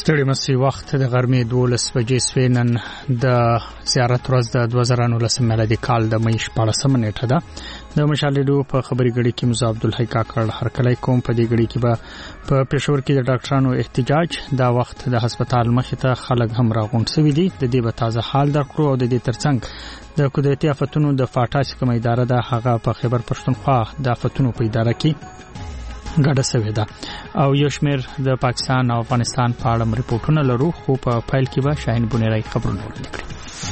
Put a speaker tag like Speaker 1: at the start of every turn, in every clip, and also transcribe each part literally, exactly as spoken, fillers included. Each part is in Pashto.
Speaker 1: ستړي مسي وخت د غرمې دولس بجې سوې. نن د زیارت ورځ د دوه زره نولس میلادي کال د مې شپاړسمه نیټه ده. د مشال ریډیو په خبري غړي کې مزه عبدالحی کاکړ هرکلی کوم. په دې غړي کې به په پېښور کې د ډاکټرانو احتجاج دا وخت د هسپتال مخې ته خلک هم راغونډ شوي دي. د دې به تازه حال درکړو او د دې ترڅنګ د قدرتي آفتونو د فاټا کوم اداره ده هغه په خیبر پښتونخوا د آفتونو په اداره کې ګډه شوې ده او یو شمېر د پاکستان او افغانستان په اړه ریپورتونه لرو، خو په فایل کې به شاهین بنیرای خبرونه وړاندې کړي.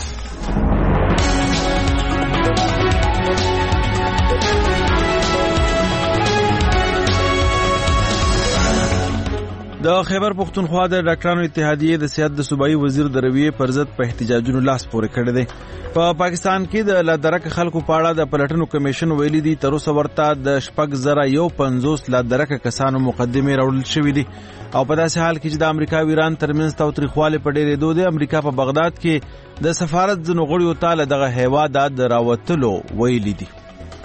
Speaker 2: د خیبر پښتونخوا د ډاکټرانو اتحادیې د صحت د صوبایي وزیر د رویې پر ضد په احتجاجونو لاس پورې کړی دی. په پا پاکستان کې د لادرک خلکو په اړه د پلټنو کمیشن ویلي دي تر اوسه ورته د شپږ زره یو پنځوس لادرک کسانو مقدمې راوړل شوې دي او په داسې حال کې چې د امریکا او ایران ترمنځ تاوتریخوالی په ډېرېدو دی. امریکا په بغداد کې د سفارت ځینو غړیو ته له دغه هیواده د راوتلو ویلي دي.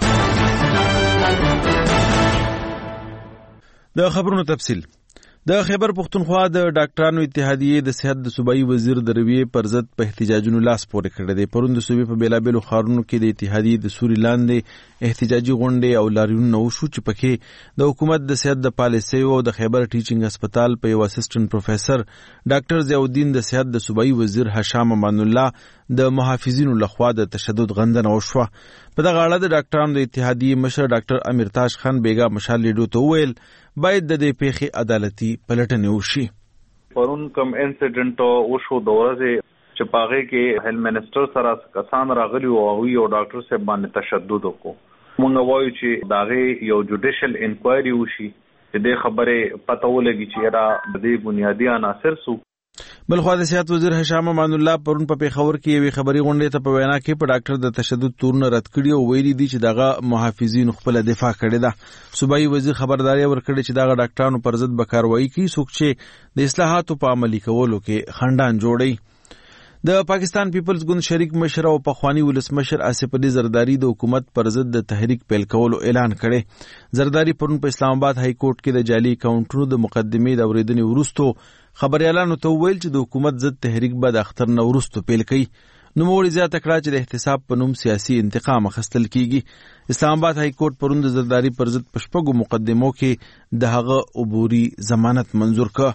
Speaker 2: د خبرونو تفصیل. د خیبر پښتونخوا د ډاکټرانو اتحادیې د صحت د صوبایي وزیر د رویې پر ضد په احتجاجونو لاس پورې کړی دی. پرون د صوبې په بیلابیلو ښارونو کې د اتحادیې د سوري لاندې احتجاجي غونډې او لاریونونه وشو چې پکې د حکومت د صحت د پالیسیو او د خیبر ټیچینګ هسپتال په یو اسسټنټ پروفیسر ډاکټر ضیاءالدین د صحت د صوبایي وزیر هشام امان الله د محافظینو لخوا د تشدد غندنه وشوه. په دغه اړه د ډاکټرانو د اتحادیې مشر ډاکټر امیرتاج خان بیګا مشال ریډیو ته وویل باید د دې پیښې عدالتي پلټنې وشي.
Speaker 3: پرون کوم انسیډنټ وشو د ورځې چې په هغې کې هیلث منسټر سره کسان راغلي وو او یو ډاکټر صاحب باندې تشدد وکړو. موږ وایو چې د هغې یو جوډیشل انکوایري وشي چې دې خبرې پته ولګي چې یاره د دې بنیادي عناصر څه.
Speaker 2: بلخوا د صحت وزیر هشام امان الله پرون په پېښور کې یوې خبري غونډې ته په وینا کې په ډاکټر د تشدد تورونه رد کړي او ویلي دي چې دغه محافظین خپل دفاع کړې ده. صوبایي وزیر خبرداري ورکړي چې دغه ډاکټرانو پر ضد به کاروایی کوي څوک چې د اصلاحاتو په عملي کولو کې خنډان جوړي. د پاکستان پیپلز ګوند شریک مشر او پخوانی ولسمشر آصف علي زرداری د حکومت پر ضد د تحریک پیل کولو اعلان کړي. زرداری پرون په اسلام آباد های کورټ کې د جعلي اکاونټونو د مقدمې د اورېدنې وروسته خبريالانو ته ویل چې د حکومت ضد تحریک به د اختر نه وروسته پیل کوي. نوموړي زیاته کړه چې د احتساب په نوم سیاسي انتقام اخیستل کیږي. اسلام آباد های کورټ پرون د زرداری پر ضد په شپږو مقدمو کې د هغه عبوري ضمانت منظور کړ.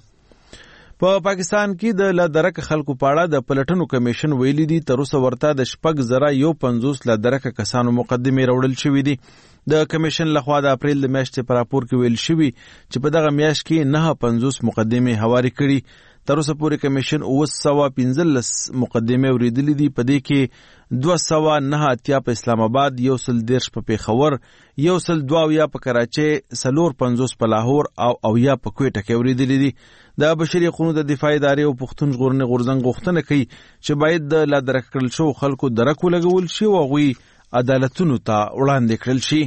Speaker 2: په پاکستان کې د لادرک خلکو په اړه د پلټنو کمیشن ویلي دي تر اوسه ورته د شپږ زره یو پنځوس لادرک کسانو مقدمې راوړل شوي دي. د کمیشن لخوا د اپریل د میاشتې په راپور کې ویل شوي چې په دغه میاشت کې نه پنځوس مقدمې هواري کړي. تر اوسه پورې کمیشن اوه سوه پنځلس مقدمې اورېدلې دي. په دې کې دوه سوه نه اتیا په اسلام آباد، یو سل دېرش په پېښور، یو سل دوه اویا په کراچۍ، څلور پنځوس په لاهور او اویا په کویټه کې اورېدلې دي. د بشري حقوقو د دفاع ادارې او پښتون ژغورنې غورځنګ غوښتنه کوي چې باید د لادرک کړل شوو خلکو درک ولګول شي او هغوی عدالتونو ته وړاندې کړل شي.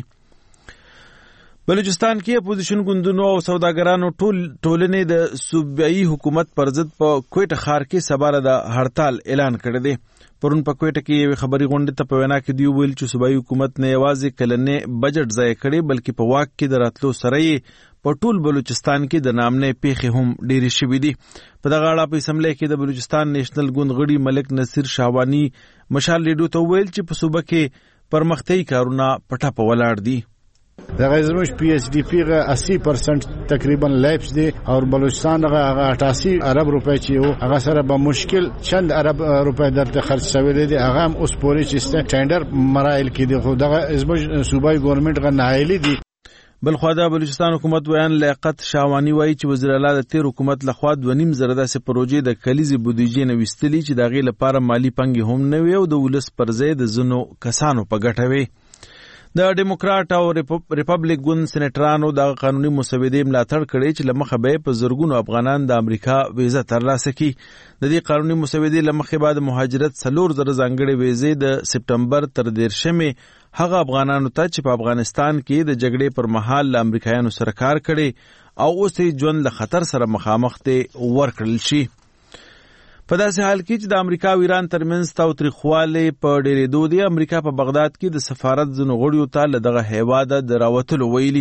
Speaker 2: بلوچستان کې اپوزیشن ګوندونو او سوداګرانو ټول ټولنې د صوبایي حکومت پر ضد په کویټه ښار کې سبا د هړتال اعلان کړی دی. پرون په کویټه کې یوې خبري غونډې ته په وینا کې دوی ویل چې صوبایي حکومت نه یوازې کلنې بجټ ضایع کړی بلکې په واک کې د راتلو سره یې په ټول بلوچستان کې د نامنې پیښې هم ډېرې شوې دي. په دغه اړه په اسمبلی کې د بلوچستان نیشنل ګوند غړي ملک نصیر شاهواني مشال ریډیو ته ویل چې په صوبه کې پرمختیایي کارونه په ټپه ولاړ دي.
Speaker 4: دغه زموږ پی ایچ ډی پی غا اسی پرسنٹ تقریبا لیپس دی او بلوچستان غا اٹھاسی ارب روپے چې وو هغه سره به مشکل چند ارب روپے درته خرج شوی دی. هغه هم اوس پورې چې ټینډر مراحل کې دی خو دغه زموږ صوبایي ګورنمنت غا ناهیلي دي.
Speaker 2: بلخوا د بلوچستان حکومت ویان لیاقت شاهواني وایي چې وزیر اعلی د تیر حکومت لخوا دوه نیم زره داسې پروژې د کلیزې بودیجې نه ویستلي چې د هغې لپاره مالي پانګې هم نه وي او د ولس پر ځای د ځینو کسانو په ګټه وي. د ډیموکراټ او ریپبلیک ګوند سینیټرانو د قانوني مسودې ملاتړ کړی چې له مخه به په زرګونو افغانان د امریکا ویزه ترلاسه کړي. د دې قانوني مسودې له مخې به د مهاجرت څلور زره ځانګړې ویزې د سپټمبر تر دېرشمې هغه افغانانو ته چې په افغانستان کې د جګړې پر مهال له امریکایانو سره کار کړي او اوس یې ژوند له خطر سره مخامخ دی ورکړل شي. په داسې حال کې چې د امریکا او ایران ترمنځ تاوتریخوالی په ډېرېدو دی، امریکا په بغداد کې د سفارت ځینو غړیو ته له دغه هیواده د راوتلو ویلي.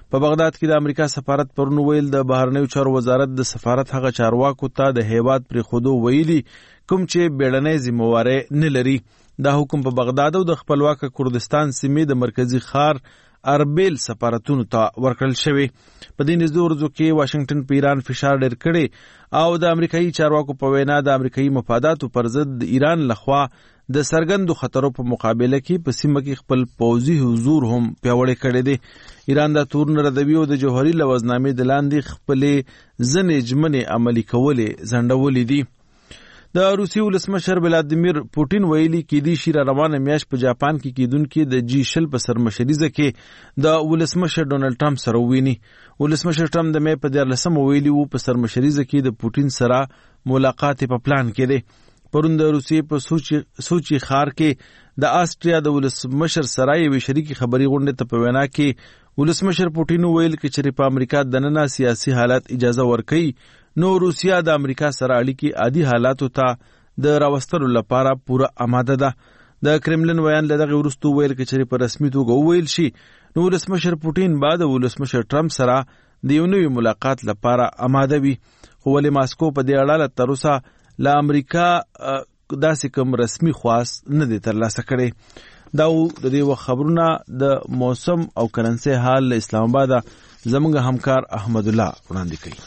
Speaker 2: په بغداد کې د امریکا سفارت پرون ویل د بهرنیو چارو وزارت د سفارت هغه چارواکو ته د هیواد پر خودو ویلي کوم چې بیړنۍ ذمہواری نه لري. دا حکم په بغداد او د خپلواک کردستان سیمې د مرکزی ښار اربیل سفارتونو ته ورکړل شوی. په دې نږدې ورځو کې واشنگټن په ایران فشار ډېر کړی او د امریکایي چارواکو په وینا د امریکایي مفاداتو پر ضد ایران لخوا د سرګندو خطرو په مقابله کې په سیمه کې خپل پوځي حضور هم پیاوړی کړی دی. ایران د تورن ردوی او د جوهري لوزنامې د لاندې خپلې ځنې ژمنې عملي کولې ځنډولې دي. د روسي ولسمشر ولادیمیر پوټین ویلي کېدی شي را روانه میاشت په جاپان کې کېدونکي د جی شل په سرمشریزه کې د ولسمشر ډونالډ ټرمپ سره وویني. ولسمشر ټرمپ د مې په دیارلسمه ویلي وو په سرمشریزه کې د پوټین سره ملاقات په پلان کې دی. پرون د روسیې په سوچي سوچي ښار کې د آسټریا د ولسمشر سره یوې شریکي خبري غونډې ته په وینا کې ولسمشر پوټین ویل چې په امریکا دننه سیاسي حالت اجازه ورکړي نو روسیا د امریکا سره اړیکې عادي حالاتو ته د راوستلو لپاره پوره آماده ده. د کرملن بیان له دغه وروسته ویل چې په رسمي توګه وویل شي نو ولسمشر پوټین بعد ولسمشر ټرمپ سره د یو نوي ملاقات لپاره آماده وي. خو ولې ماسکو په دې اړه تر اوسه له امریکا داسې کوم رسمي خواست نه دی ترلاسه کړی. دا د دې وخت خبرونه د موسم او کرنسي حال له اسلام آباد زموږ همکار احمد الله وړاندې کوي.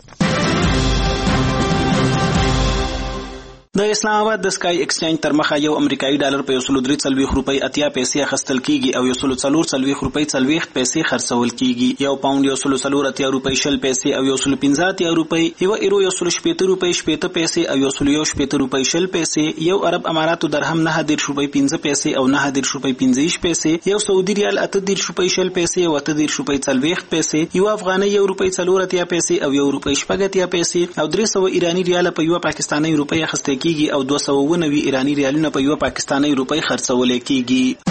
Speaker 5: د اسلام آباد د سکای ایکسچینج تر مخه یو امریکایي ډالر په یو سل درې څلوېښت روپۍ اتیا پیسې اخیستل کیږي او یو سل څلور څلوېښت روپۍ څلوېښت پیسې خرڅول کیږي. یو پاونډ یو سل څلور اتیا روپۍ شل پیسې او یو سل پنځه اتیا روپۍ، یو ایرو یو سل شپېته روپۍ شپېته پیسې او یو سل یو شپېته روپۍ شل پیسې، یو عرب اماراتو درهم نهه دېرش روپۍ پنځه پیسې او نهه دېرش روپۍ پنځه ویشت پیسې، یو سعودي ریال اته دېرش روپۍ شل پیسې او اته دېرش روپۍ څلوېښت پیسې، یو افغانۍ یو روپۍ څلور اتیا پیسې او یو روپۍ شپږ اتیا پیسې او درې سوه ایراني ریال په یو پاکستاني روپۍ اخیستل کیږي او دوه سوه ونوي ایرانی ریالونه په یو پاکستاني روپۍ خرڅول کیږي.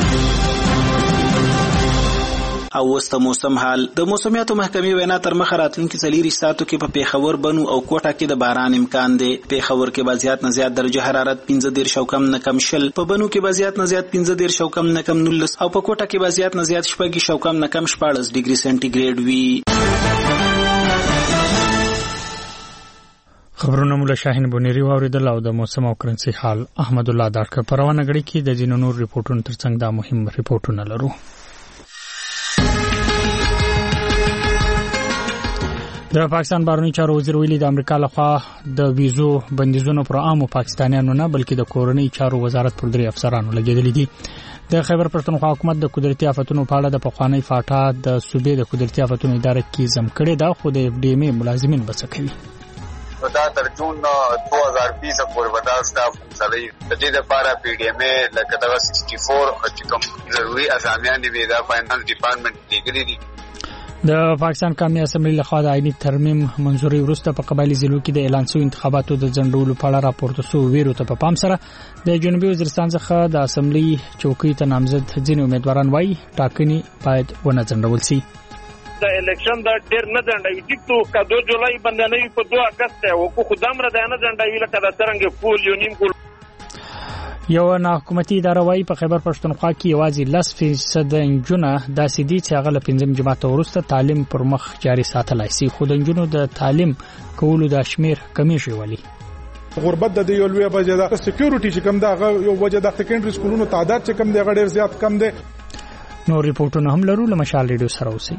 Speaker 5: او وسته موسم حال. د موسمیاتو محکمې وینا تر مخه راتلونکي څلېرویشت ساعتو کې په پیښور، بنو او کوټه کې د باران امکان دی. پیښور کې به زیات نه زیات درجه حرارت پنځه دېرش او کم نه کم شل، په بنو کې به زیات نه زیات پنځه دېرش او کم نه کم نولس او په کوټه کې به زیات نه زیات شپږ او کم نه کم شپاړس ډیګري سنټیګریډ وي.
Speaker 1: خبرونه مولا شاهین بونیری واوریدل او د موسم او کرنسي حال احمد الله داړکه په روانه غړي کې د جنونو ریپورتونو ترڅنګ دا مهم ریپورتونه لرو. د پاکستان بهرنی چارو وزیر ویلي د امریکا لخوا د ویزو بندیزونو پر عامو پاکستانیانو نه بلکې د کورنۍ چارو وزارت پر درې افسرانو لګیدلې دي. د خیبر پښتونخوا حکومت د قدرتي آفتونو په اړه د پخوانی فاټا د صوبې د قدرتي آفتونو اداره کې زم کړي دا خو د اف ډي ایم ملازمین بڅ کوي.
Speaker 6: دا تر جون دو هزار بیس پورې ودا سټاف سړی د دې لپاره پی ډی ایم ای لکه دا چورلس چې کوم ضروري اسامیان دي د فاینانس ډپارټمنټ لګلي دي.
Speaker 1: د پاکستان قومي اسمبلی لخوا د آئینی ترمیم منځوري وروسته په قبایلی ضلعو کې د اعلان شویو انتخاباتو د ځنډولو په اړه راپورته شو ویرو ته په پام سره د جنوبي وزیرستان څخه د اسمبلی چوکۍ ته نامزد ځینې امیدواران وایي ټاکنې باید ونه ځنډول شي.
Speaker 7: د الیکشن د ډیر نه ځنډوي ټیکټو کا دو جولای باندې نه په دوه اگست او کو خدام را نه ځنډوي لکه د څنګه کول یو نیم کول.
Speaker 1: یو نه حکومتي اداره وايي په خیبر پښتونخوا کې یوازې لس فیصد انجونه داسې دي چې هغه له پنځم جماعت وروسته تعلیم پر مخ جاري ساتلای شي، خو د انجونو د تعلیم کولو د شمیر کمی شوی ولی.
Speaker 8: غربت د یو لوی وجه ده، سکیورټي چې کم ده یو وجه د سکندري سکولونو تعداد چې کم دی غډیر زیات کم دی.
Speaker 1: نو ریپورتونه هم لرو له مشال ریډیو سره اوسئ.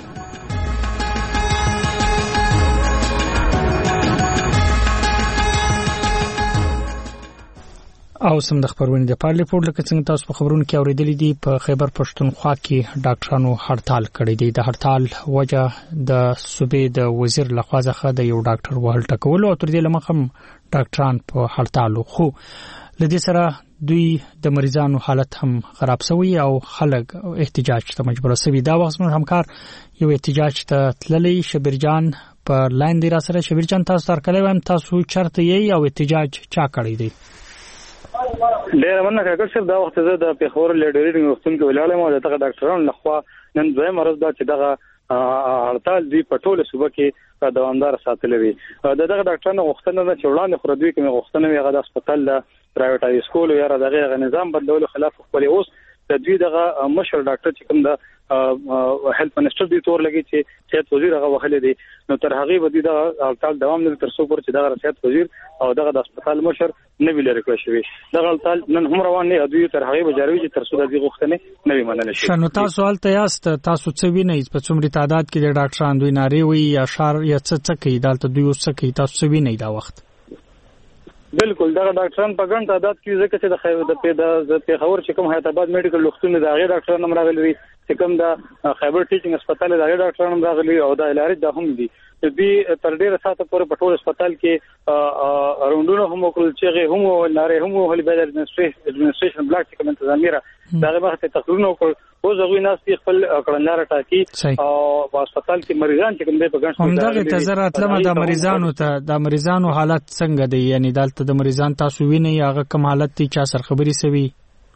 Speaker 1: او سم د خبرونه د پارلی پورت لکه څنګه تاسو په خبرونو کې اوریدلې دي په خیبر پښتونخوا کې ډاکټرانو هړتال کړی دی. د هړتال وجه د صوبې د وزیر لخوا څخه د یو ډاکټر وهل ټکول او تر دې لمخم ډاکټران په هړتال خو لدې سره دوی د مریضانو حالت هم خراب شوی او خلک احتجاج ته مجبور شوي. دا وخت موږ همکار یو احتجاج ته تللی شبرجان په لاین دی را سره. شبرجان تاسو تر کله هم تاسو چرته یې او احتجاج چا کړی دی؟
Speaker 9: ډیر مننه کاکړ صاحب. دا وخت زه د پیښور لیډرینګ وختون کې ولاړم او دغه ډاکټرانو لخوا نن دویم ورځ دا چې دغه هړتال دی په ټوله صوبه کې دوامدار ساتل وی. دغه ډاکټرانو غوښتنه ده چې وړاندې خو دوی کومه غوښتنه وی هغه د هسپتال د پرایویټایز کول یا دغه نظام بدلولو خلاف خپل اوس د دوی دغه مشر ډاکټر چې کوم د هیلث منسٹر دی تور لګي چې صحت وزیر هغه وخت دی نو تر هغه به د هړتال دوام نه تر څو پر چې دغه صحت وزیر او دغه د هسپتال مشر نه ویل لري شوی دغه هړتال نن هم روان نه دوی تر هغه به جاری چې تر څو د دې غوښتنې نه وي منل شي.
Speaker 1: شنو تاسو حالت یاست تاسو څه وینئ په څومره تعداد کې د ډاکټرانو دوی ناری وي یا شار یا څه څه کوي دالته دوی اوس څه کوي تاسو څه وینئ دا وخت؟
Speaker 9: بالکل دا ډاکټران په ګڼ تعداد کې ځکه چې د خیبر د پیدا د پیښور چې کوم حیات آباد میډیکل لوختونه د هغه ډاکټرانو هم راغلي چې کوم د خیبر ټیچینګ هسپتال د هغه ډاکټرانو هم راغلي او د الارج د هم دي دوی تر ډیره ساعته پورې په ټول هسپتال کې راوندونه هم وکړل چې هم ناره هم ولې د اډمنستریشن بلاک چې کوم انتظامیره دغه وخت تقریرونه وکړ او زغوی ناس خپل کړنلار ټاکی او په هسپتال کې مریضان چې کوم دی په ګڼ
Speaker 1: هم دغه تزرات لمه د مریضانو ته د مریضانو حالت څنګه دی یعنی دلته د مریضان تاسو وینئ هغه کوم حالت دي چا سره خبري سوي؟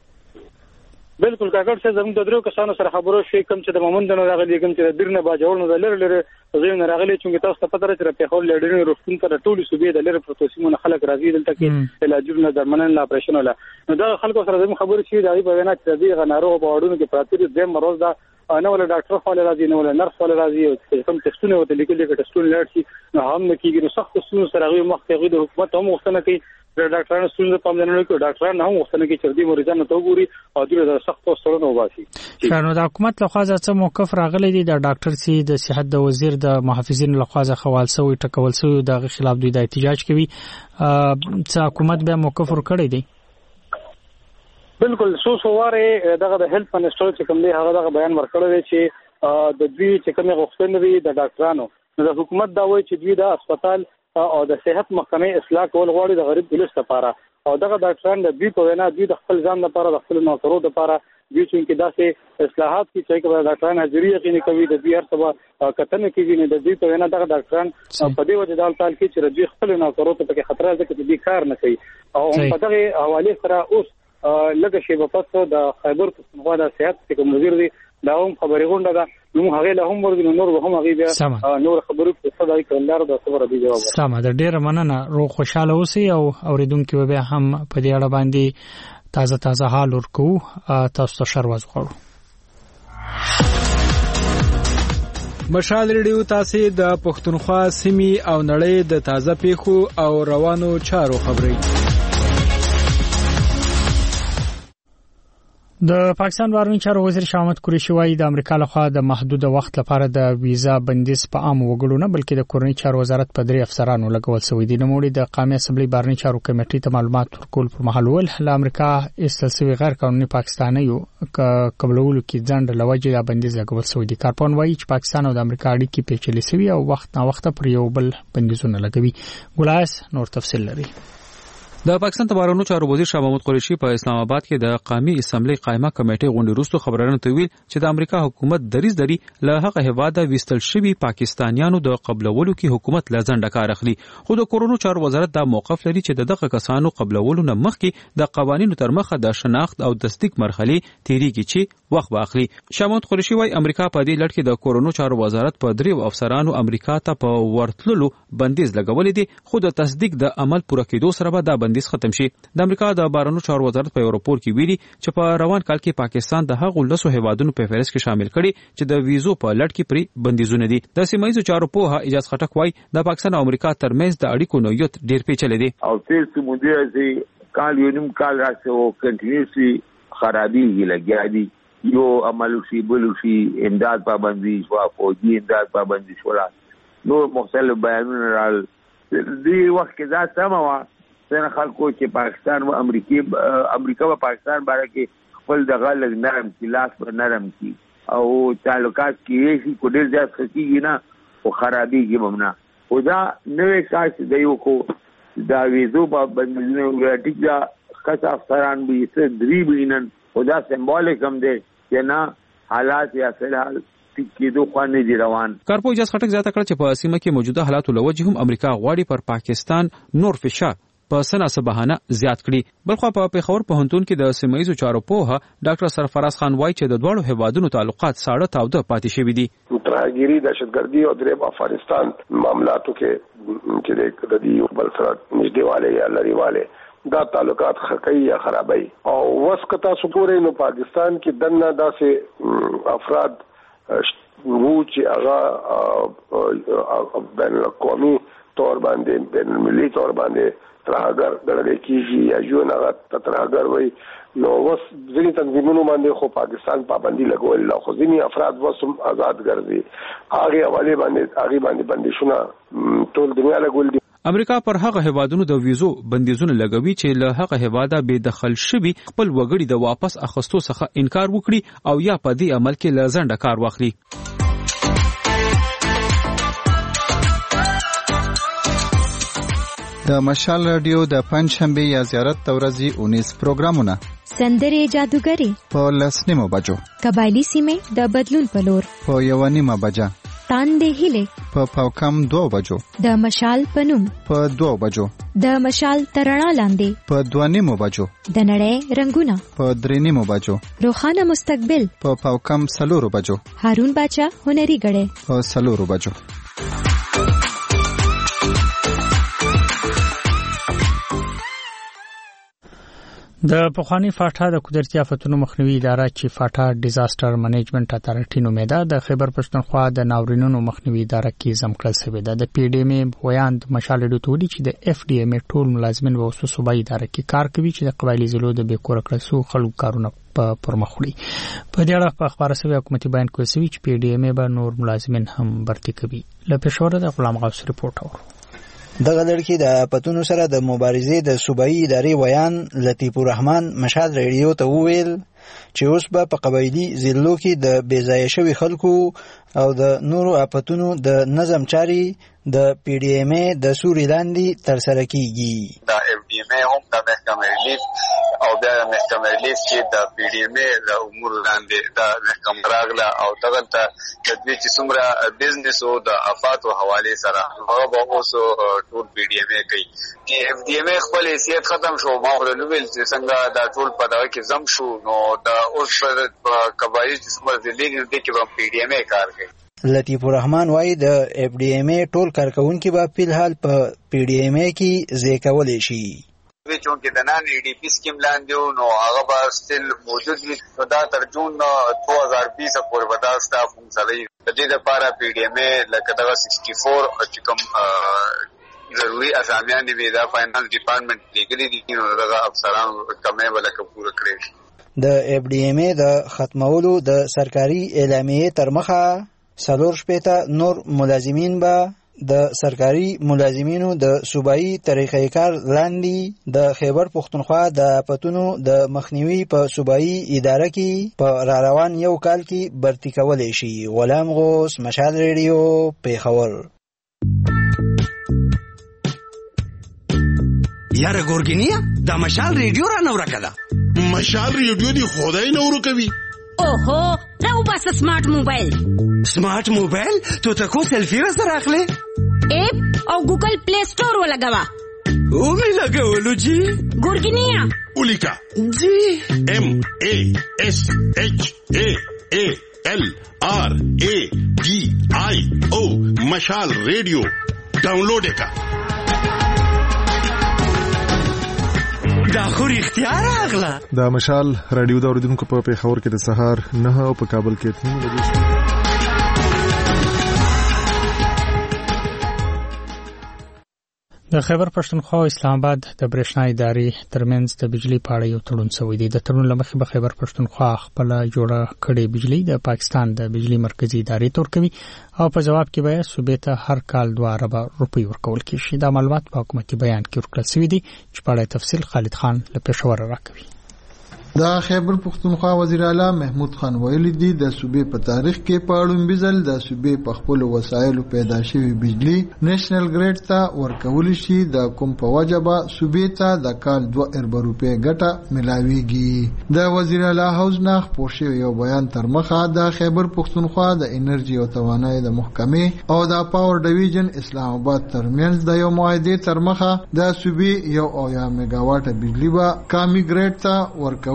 Speaker 9: بالکل کاکړ چې زموږ د درو کسانو سره خبرو شوي کوم چې د مومندونو راغلي کوم چې د درنه باجوړ نو د لری لری زین راغلي چې تاسو ته پته راځي په خپل لډرینګ روغتون ته ټولې صوبې د لری پروتوسیمونه خلک راځي دلته کې علاجونه درملنه لا اپریشن ولا نو دا خلکو سره زموږ خبرو شي دا په وینا چې د غنارو په وړونو کې پراتې د مروز دا نه ولا ډاکټر خو راځي نه ولا نرس ولا راځي او کوم ټیسټونه وته لیکل کې ټیسټونه لړ شي نو هم نه کیږي نو سخت ټیسټونه سره غوي مخ کې د حکومت هم وختنه کوي د ډاکټرانو ستونزې په مدنه کې ډاکټرانو هم وختنه کې چې د مریضانو ته وګوري او د سخت سرونو وباسي.
Speaker 1: شنو د حکومت لخوا څه موقف راغلی دی د ډاکټر سي د صحت د وزیر د محافظین لخوا خوال سوی ټکول سوی د خلاف دوی د احتجاج کوي څه حکومت به موقف ورکړی دی؟
Speaker 9: بالکل سو سواره دغه د هیلث منسٹر چې کوم دی هغه دغه بیان ورکړی دی چې د دوی چې کومه غوښتنه وي د ډاکټرانو د حکومت دا وایي چې دوی د هسپتال او د صحت محکمې اصلاح کول غواړي د غریب پولیس لپاره او دغه ډاکټران د دوی په وینا دوی د خپل ځان لپاره د خپل نوکرو لپاره دوی چې داسې اصلاحات کې چې کوم ډاکټران حاضري یقیني کوي د دوی هر څه کتنه کوي نه د دوی په وینا دغه ډاکټران په دې وجه د حالت کې چې دوی خپل نوکرو ته کې خطر ده چې دوی کار نه کوي او په دغه حواله سره اوس لکه شی په پاتو د خیبر پښتونخوا د صحت کوم وزیر دی دا هم خبري غونډه ده نو هغه له هم ورغلو نور هم هغه بیا نور خبرو په صداي کړندار د خبره دی جواب
Speaker 1: سم ده ډیر مننه رو خوشاله اوسئ او اوریدونکو به هم په دې اړه باندې تازه تازه حال ورکو تاسو ته شروع وکړو.
Speaker 2: مشال ریډیو تاسو د پښتونخوا سیمې او نړۍ د تازه پیښو او روانو چارو خبري
Speaker 1: د پاکستان بهرنی چارو وزیر شاه محمود قریشي وايي د امریکا لخوا د محدود وخت لپاره د ویزا بندیز په عام وګړو نه بلکې د کورنۍ چارو وزارت په درې افسرانو لګول شوی دی. نوموړي د قومي اسمبلی بهرنی چارو کمیټې ته معلومات ورکول پر مهال ول له امریکا ایستل شوی غیر قانوني پاکستانیو قبلولو کې ځنډ لوجه د بندیز لګول شوی دی. کارپون وايي چې پاکستان او د امریکا اړیکې پیچلې شوي او وخت نه وخت پر یو بل بندیزونه لګوي. ګلایس نور تفصیل لري.
Speaker 10: د پاکستان د بهرنیو چارو وزیر شاه محمود قریشي په اسلام آباد کې د قومي اسمبلی قائمه کمیټې غونډې وروسته خبرونه تویل چې د امریکا حکومت دریز دری له هغه هواده وستل شوی پاکستانیانو د قبلولو کې حکومت لزنده کار اخلي خو د کورونو چارو وزارت دا موقف لري چې دغه کسانو قبلولو نه مخکې د قوانینو تر مخه د شناخت او تصدیق مرحله تیریږي چې وخت واخلي. شاه محمود قریشي وايي امریکا په دې لړ کې د کورونو چارو وزارت په دریو افسرانو امریکا ته په ورتللو بندیز لګولې دي خو د تصدیق د عمل پوره کېدو سره به دا بندیز ختم شي. د امریکا د بهرنیو چارو وزارت په راپور کې ویلي چې په روان کال کې پاکستان د هغو لسو هیوادونو په فهرست کې شامل کړي چې د ویزو په لړ کې پرې بندیزونه دي. د سیمایي چارو په اجازه خټک وايي د پاکستان او امریکا ترمنځ د اړیکو نوعیت ډیر پیچلې دي
Speaker 11: او تیر څه مودې چې کال یو نیم کال راځي او کنټینیوسلی خرابېږي لګیا دي یو عمل شي بل شي امداد پابندي شو فوجي امداد پابندي شو نو مختلف بیانونه رال دی وخت کې دا سم وا څنګه خلکو چې پاکستان او امریکای امریکا او پاکستان باندې کې خپل د غلط نرم کلاس پر نرم کی او تعلقات کې هیڅ کو ډیر ځات خکېږي نه او خرابېږي ممنه او دا نوې کاش دی یو کو دا ویزو په باندې ورټیک دا خاص افسران به څه دری بینن او دا سمبولیک هم دی چې نه حالات یا فلحال کېدو خوانې دي روان.
Speaker 10: کارپو اجازه خټک زیاته کړ چې په سیمه کې موجوده حالاتو لوجه هم امریکا غواړي پر پاکستان نور فشار په سناسه بهانه زیات کړي. بلخو په پیښور پوهنتون کې د سیمایي چارو پوهه ډاکټر سرفراز خان وایي چې د دوړو هیوادونو تعلقات ساړه تاوده پاتې شوي دي.
Speaker 12: ترهګيري دهشتګردي او درېب افغانستان معاملاتو کې چې د دې بل سره نږدې والے یا لري والے دا تعلقات خکې یا خرابای او وسکتا سپورې نو پاکستان کې دنه داسې افراد وو چې هغه بین الاقوامي تور باندې بین المللي تور باندې ترهګر ګڼل کېږي یا یو نه ترهګر وي نو وس ځینې تنظیمونو باندې خو پاکستان پابندي لګول لا خو ځینې افراد وسم آزاد ګرځي هغه حواله باندې هغه باندې بندیشونه ټول دنیا لګول دي.
Speaker 10: امریکا پر هغه هیوادونو د ویزو بندیزونه لګوي چې له هغه هیواده بې دخل شوي خپل وګړي د واپس اخیستو څخه انکار وکړي او یا په دې عمل کې له ځنډه کار واخلي.
Speaker 13: د مشال رادیو د پنځشنبه یا زیارت تورزی اونیس پروګرامونه
Speaker 14: سندره جادوګری
Speaker 13: په لسنیمو بجو
Speaker 14: قبایلی سیمه د بدلون پلور
Speaker 13: په یوانیمه بجا
Speaker 14: تاندې هله
Speaker 13: په پاوکم دو بجو
Speaker 14: د مشال پنوم
Speaker 13: په دو بجو
Speaker 14: د مشال ترڼا لاندې
Speaker 13: په دوانیمو بجو
Speaker 14: د نړۍ رنگونه
Speaker 13: په درینیمو بجو
Speaker 14: روخانه مستقبل
Speaker 13: په پاوکم سلورو بجو
Speaker 14: هارون باچا هنري غړې
Speaker 13: په سلورو بجو.
Speaker 1: د پخوانی فاټا د قدرتي آفتونو مخنیوي اداره چې فاټا ډیزاستر منیجمنت اتارټي نومېده د خیبر پښتونخوا د ناورینونو مخنیوي اداره کې زمکړل شوې ده. د پی ډی ایم ویاند مشال ډوټولي چې د اف ډی ایم ټول ملازمین و اوسو صوبایي اداره کې کار کوي چې د قبایلی ضلعو د بیکور کړسو خلکو کارونه په پرمخوړي. په دې اړه په اخبار سوي حکومتي بیان کې وسوي چې پی ډی ایم به نور ملازمین هم برتي کوي. له پېښور د غلام غوث ریپورت اورو.
Speaker 15: دغه لړکی د پتونو سره د مبارزې د صوبایي ادارې ویان لطیف الرحمن مشهد ریډیو ته وویل چې اوس به په قبایلی ضلعو کې د بیځایه شوي خلکو او د نورو اپتونو د نظم چاري د پی ډی ایم د سوري لاندې ترسره کیږي.
Speaker 6: د اف ډی ایم هم د محکمه ریلیف او د محکمه ریلیف چې د پی ډی ایم د امور لاندې د محکمه راغله او دغه ته تدوی چې څومره بزنس او د افات او حواله سره هغه به اوس ټول پی ډی ایم کوي. چې اف ډی ایم خپل حیثیت ختم شو ما ولول چې څنګه دا ټول په دغه کې زم شو نو دا اوس په قبایل چې څومره ځلې دي کې به پی ډی ایم کار کوي.
Speaker 15: لطیف الرحمن وايي د اف ډی ایم ټول کارکونکو به په الحال په پی ډی ایم کې ځای کولای شي.
Speaker 6: چونکه د نن ای ډی پی سکیم لاندې نو هغه به ستل موجود وي. دا تر جون دو هزار بیس پورې به دا سټاف هم چلوي. د دې لپاره پی ډی ایم لکه دغه سکسټي فور چې کوم ضروري اسامیان دي دا فاینانس ډپارټمنټ لیګلي دي نو دغه افسرانو کمې ولکه پوره کړی.
Speaker 15: د اف ډی ایم د ختمولو د سرکاري اعلامیې تر مخه څلور شپېته نور ملازمین به د سرکاري ملازمینو د صوبایي طریقې کار لاندې د خیبر پښتونخوا د پتونو د مخنیوي په صوبایي اداره کې په را روان یو کال کې برتي کولای شي. غلام غوث مشال ریډیو پیښور.
Speaker 16: یاره ګورګینیا دا مشال ریډیو را نو راکړه.
Speaker 17: مشال ریډیو دی خدای نو ورکوي.
Speaker 18: اوهو راو بس سمارټ موبایل.
Speaker 16: سمارټ موبایل تو تکو سلفی را سره اخلي.
Speaker 18: اپ او ګوګل پلی سٹور ولګوا.
Speaker 16: او می لګولو جی.
Speaker 18: ګورګینیا.
Speaker 17: اولیکا.
Speaker 16: جی.
Speaker 17: ام ا اس اچ ا ا ال آر ا ډي آی او مشال ریډیو ډاونلوډ کا.
Speaker 16: دا خو اختیار اغلا.
Speaker 19: دا مشال رادیو د اوریدونکو په پیښور کې د سهار نه او په کابل کې اته بجې شو.
Speaker 1: د خیبر پښتونخوا او اسلام آباد د برېښنا ادارې ترمنځ د بجلی په اړه یو تړون شوی دی. د تړون لمخې به خیبر پښتونخوا خپل جوړه کړې بجلی د پاکستان د بجلی مرکزی ادارې تور کوي او په جواب کې به صوبې ته هر کال دوه اربه روپۍ ورکول کیږي. دا معلومات په حکومتي بیان کې ورکړل شوی دی چې په اړه تفصیل خالد خان له پېښور راکوي.
Speaker 20: د خیبر پښتونخوا وزیر اعلی محمود خان ویلي دی د صوبې په تاریخ کې په اړوند بزل د صوبې په خپل وسایلو پیدا شوی بجلی نېشنل ګریډ ته ورکول شي. د کوم په وجبه صوبې ته د کال دوه اربه روپۍ ګټه ملاويږي. د وزیر اعلی هاوس نخ پوښي یو بیان تر مخه د خیبر پښتونخوا د انرژي او توانایي د محکمې او د پاور ډیویژن اسلام آباد ترمنځ د یو معاهده تر مخه د صوبې یو او یا میگاواټ بجلی به کامي ګریډ ته ورکول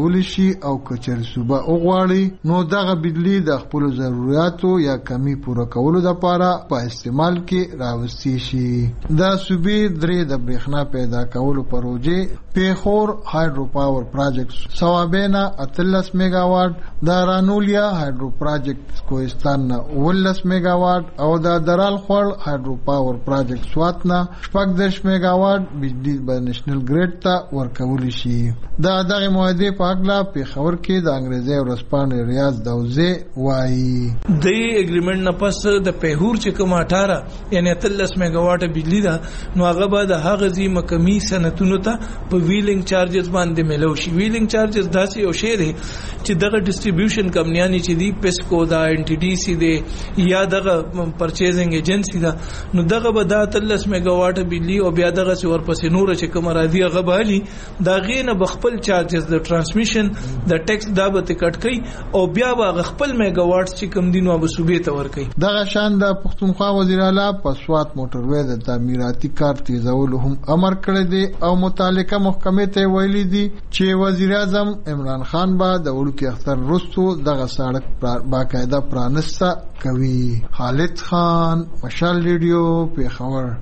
Speaker 20: ورکول شي او کچر صوبه وغواړي نو دغه بجلی د خپل ضرورتو یا کمی پوره کولو لپاره په استعمال کې راوستي شي. د صوبې درې د برېښنا پیدا کولو پروژې پیښور هایدرو پاور پروجیکټ سوابینا اتلس میگاواټ، د رانولیا هایدرو پروجیکټ کوهستان ولس میگاواټ او د درال خور هایدرو پاور پروجیکټ سوات نه شپږ دېرش میگاواټ بجلی به نېشنل ګریډ ته ورکول شي. دا دغه معاهدې په اړه پیښور کې د انګریزي ورځپاڼې ریاض دوزه وایي
Speaker 21: د اګریمنت نه پس د پیښور چې کوم اټھارہ یعنی اتلس میگاواټ بجلی ده نو هغه به د هغه زی مکمي صنعتونو ته په ویلینګ چارجز باندې ملو شي. ویلینګ چارجز داسې یو شی دی چې دغه ډیسټریبیوشن کمپنیانی چې دی پیسکو دا ان ټي ډي سي دی یا دغه پرچیزینګ ایجنسی ده نو دغه به د اتلس میگاواټ بجلی او بیا دغه څور پسې نور چې کوم راځي هغه به دا غینه بخپل چارجز د ترانسمیشن د ټیکس دا به ټکټ کوي او بیا به خپل میگاواټ چې کوم دینو به صوبې ته ور کوي.
Speaker 20: دغه شان د پښتونخوا وزیر اعلی په سوات موټروي د تعمیراتي کار تیزولو هم امر کړی دی او متعلقه محکمې ته ویلي دي چې وزیر اعظم عمران خان به د وړوکي اختر وروسته دغه سړک باقاعده پرانسته کوي. خالد خان، مشال ریډیو، پیښور.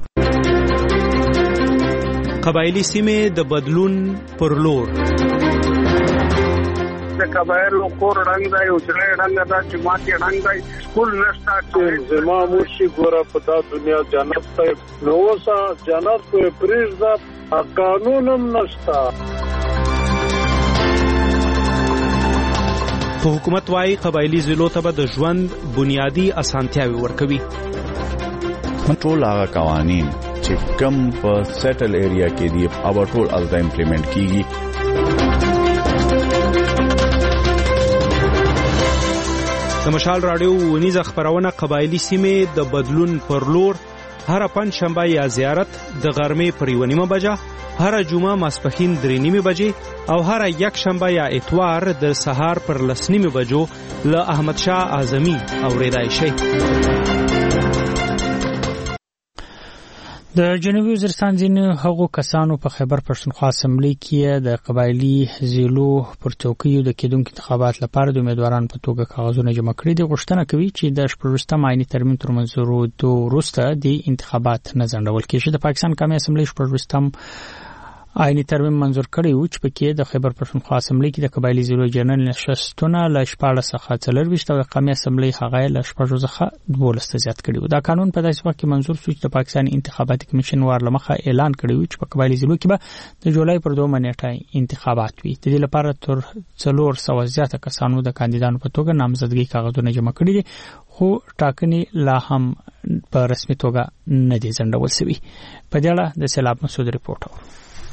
Speaker 22: قبایلی سیمې د بدلون پر لور
Speaker 23: د قبایلو کور رنگ دی او چې رنگ دا چې ماته رنگ دی سکول نشته چې زما مرشي ګوره په دا دنیا جنت ته نو وسه جنت په پریز دا قانونم نشته.
Speaker 22: په حکومت وايي قبایلی ضلعو ته به د ژوند بنیادی اسانتیاوي ورکوي.
Speaker 24: ټول هغه قوانین چې کم په سیټل ایریا کې دی او ټول الته امپلیمنٹ کیږي.
Speaker 22: د مشال رادیو ونیزه خبرونه قبایلی سیمې د بدلون پر لور هر پنځ شنبه یا زیارت د غرمې پر یو نیمه بجه، هر جمعه ماسپښین درې نیمه بجې او هر یک شنبه یا اتوار د سهار پر لس نیمه بجو له احمد شاه اعظمي اوریدای شي.
Speaker 1: د جنوبي وزیرستان ځینې هغو کسانو په خیبر پښتونخوا اسمبلی کې د قبایلی ضلعو پر چوکیو د کېدونکو انتخابات لپاره د امیدوارانو په توګه کاغذونه جمع کړي دي. غوښتنه کوي چې د شپږویشتم آئیني ترمیم تر منظورېدو وروسته د انتخابات نه ځنډول کېږي. د پاکستان قومي اسمبلی شپږویشتم آئینی ترمیم منظور کړی و چې پکې د خیبر پښتونخوا اسمبلی کې د قبایلی ضلعو جنرال نشستونه له شپاړس څخه څلرویشت او د قومي اسمبلی هغه له شپږو څخه دولس ته زیات کړي و. دا قانون په داسې وخت کې منظور شو چې د پاکستان انتخاباتي کمیشن وارلمخه اعلان کړی و چې په قبایلی ضلعو کې به د جولای پر دوه نیټه انتخابات وي. د دې لپاره تر څلور سوه زیاته کسانو د کاندیدانو په توګه نامزدګي کاغذونه جمع کړي دي خو ټاکنې لا هم په رسمي توګه نه دي ځنډول شوي. په دې اړه د سیلاب مسعود ریپورټ.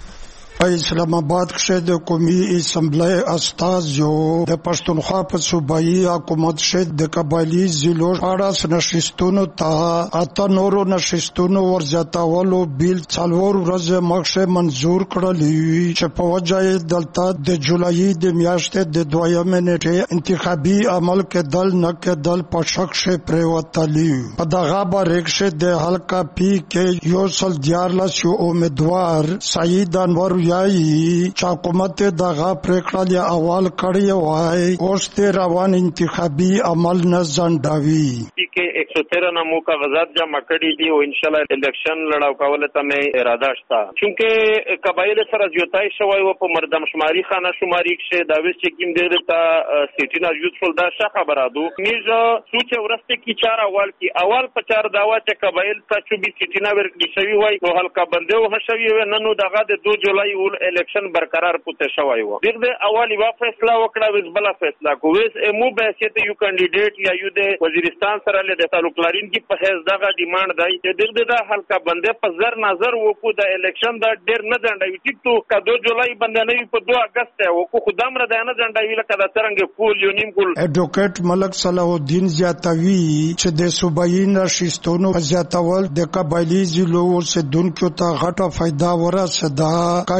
Speaker 25: اسلام آباد کې د قومي اسمبلی استازو د پښتونخوا په صوبایي حکومت کې د قبایلی ضلعو اړه نشستونو ته اته نورو نشستونو ورزیاتولو بیل څلور ورځې مخکې منظور کړل چې په وجه دلته د جولای د میاشتې د دویمې نیټې انتخابي عمل کې دل نه کې دل په شک کې پریوتلی. په دغه باندې چې د حلقه پی کې یو سل دیارلس امیدوار سعید انور یای چې حکومت دغه پریکړه یا اول کړی وای اوس ته روان انتخابي عمل نه ځنډوي.
Speaker 7: کې ایک سو تیرہ نامو کاغذات جمع کړي دي او ان شاء الله الیکشن لړاو کول ته مې اراده شته چونکه قبایل سره جوتای شوی و په مردم شماري خانه شماري کې دا وس چې کیم دغه ته سیټینا یوزفل دا ښه خبره ده نیزه سوچ ورسته کی چار اول کی اول په چار داوا چې قبایل ته چوبیس سیټینا ورکړي شوی وای نو حلقه بنده و شوی و نن دغه د دو جولای ول الیکشن برقرار پته شوی و دغه اولی وا فیصله وکړه وز بل فیصله کویس امو به چې یو کاندیدټ یا یو د وزیرستان سره له تعلق لرین کی په هیڅ دغه ډیماند دی چې دغه د حلقه بنده په زر نظر وکړو د الیکشن د ډیر نه ځنډوي ټیک تو کا دو جولای بنده نه په دوه اگست وکړو خدام را د نه ځنډوي لکه د څنګه کول یو نیم کول.
Speaker 25: اډوکیټ ملک صلاح الدین زیاتوی چې د صوبایي نشستونو زیاتول د قبایلی ضلعو سدونکو ته غټه فائدہ ورسېده. کا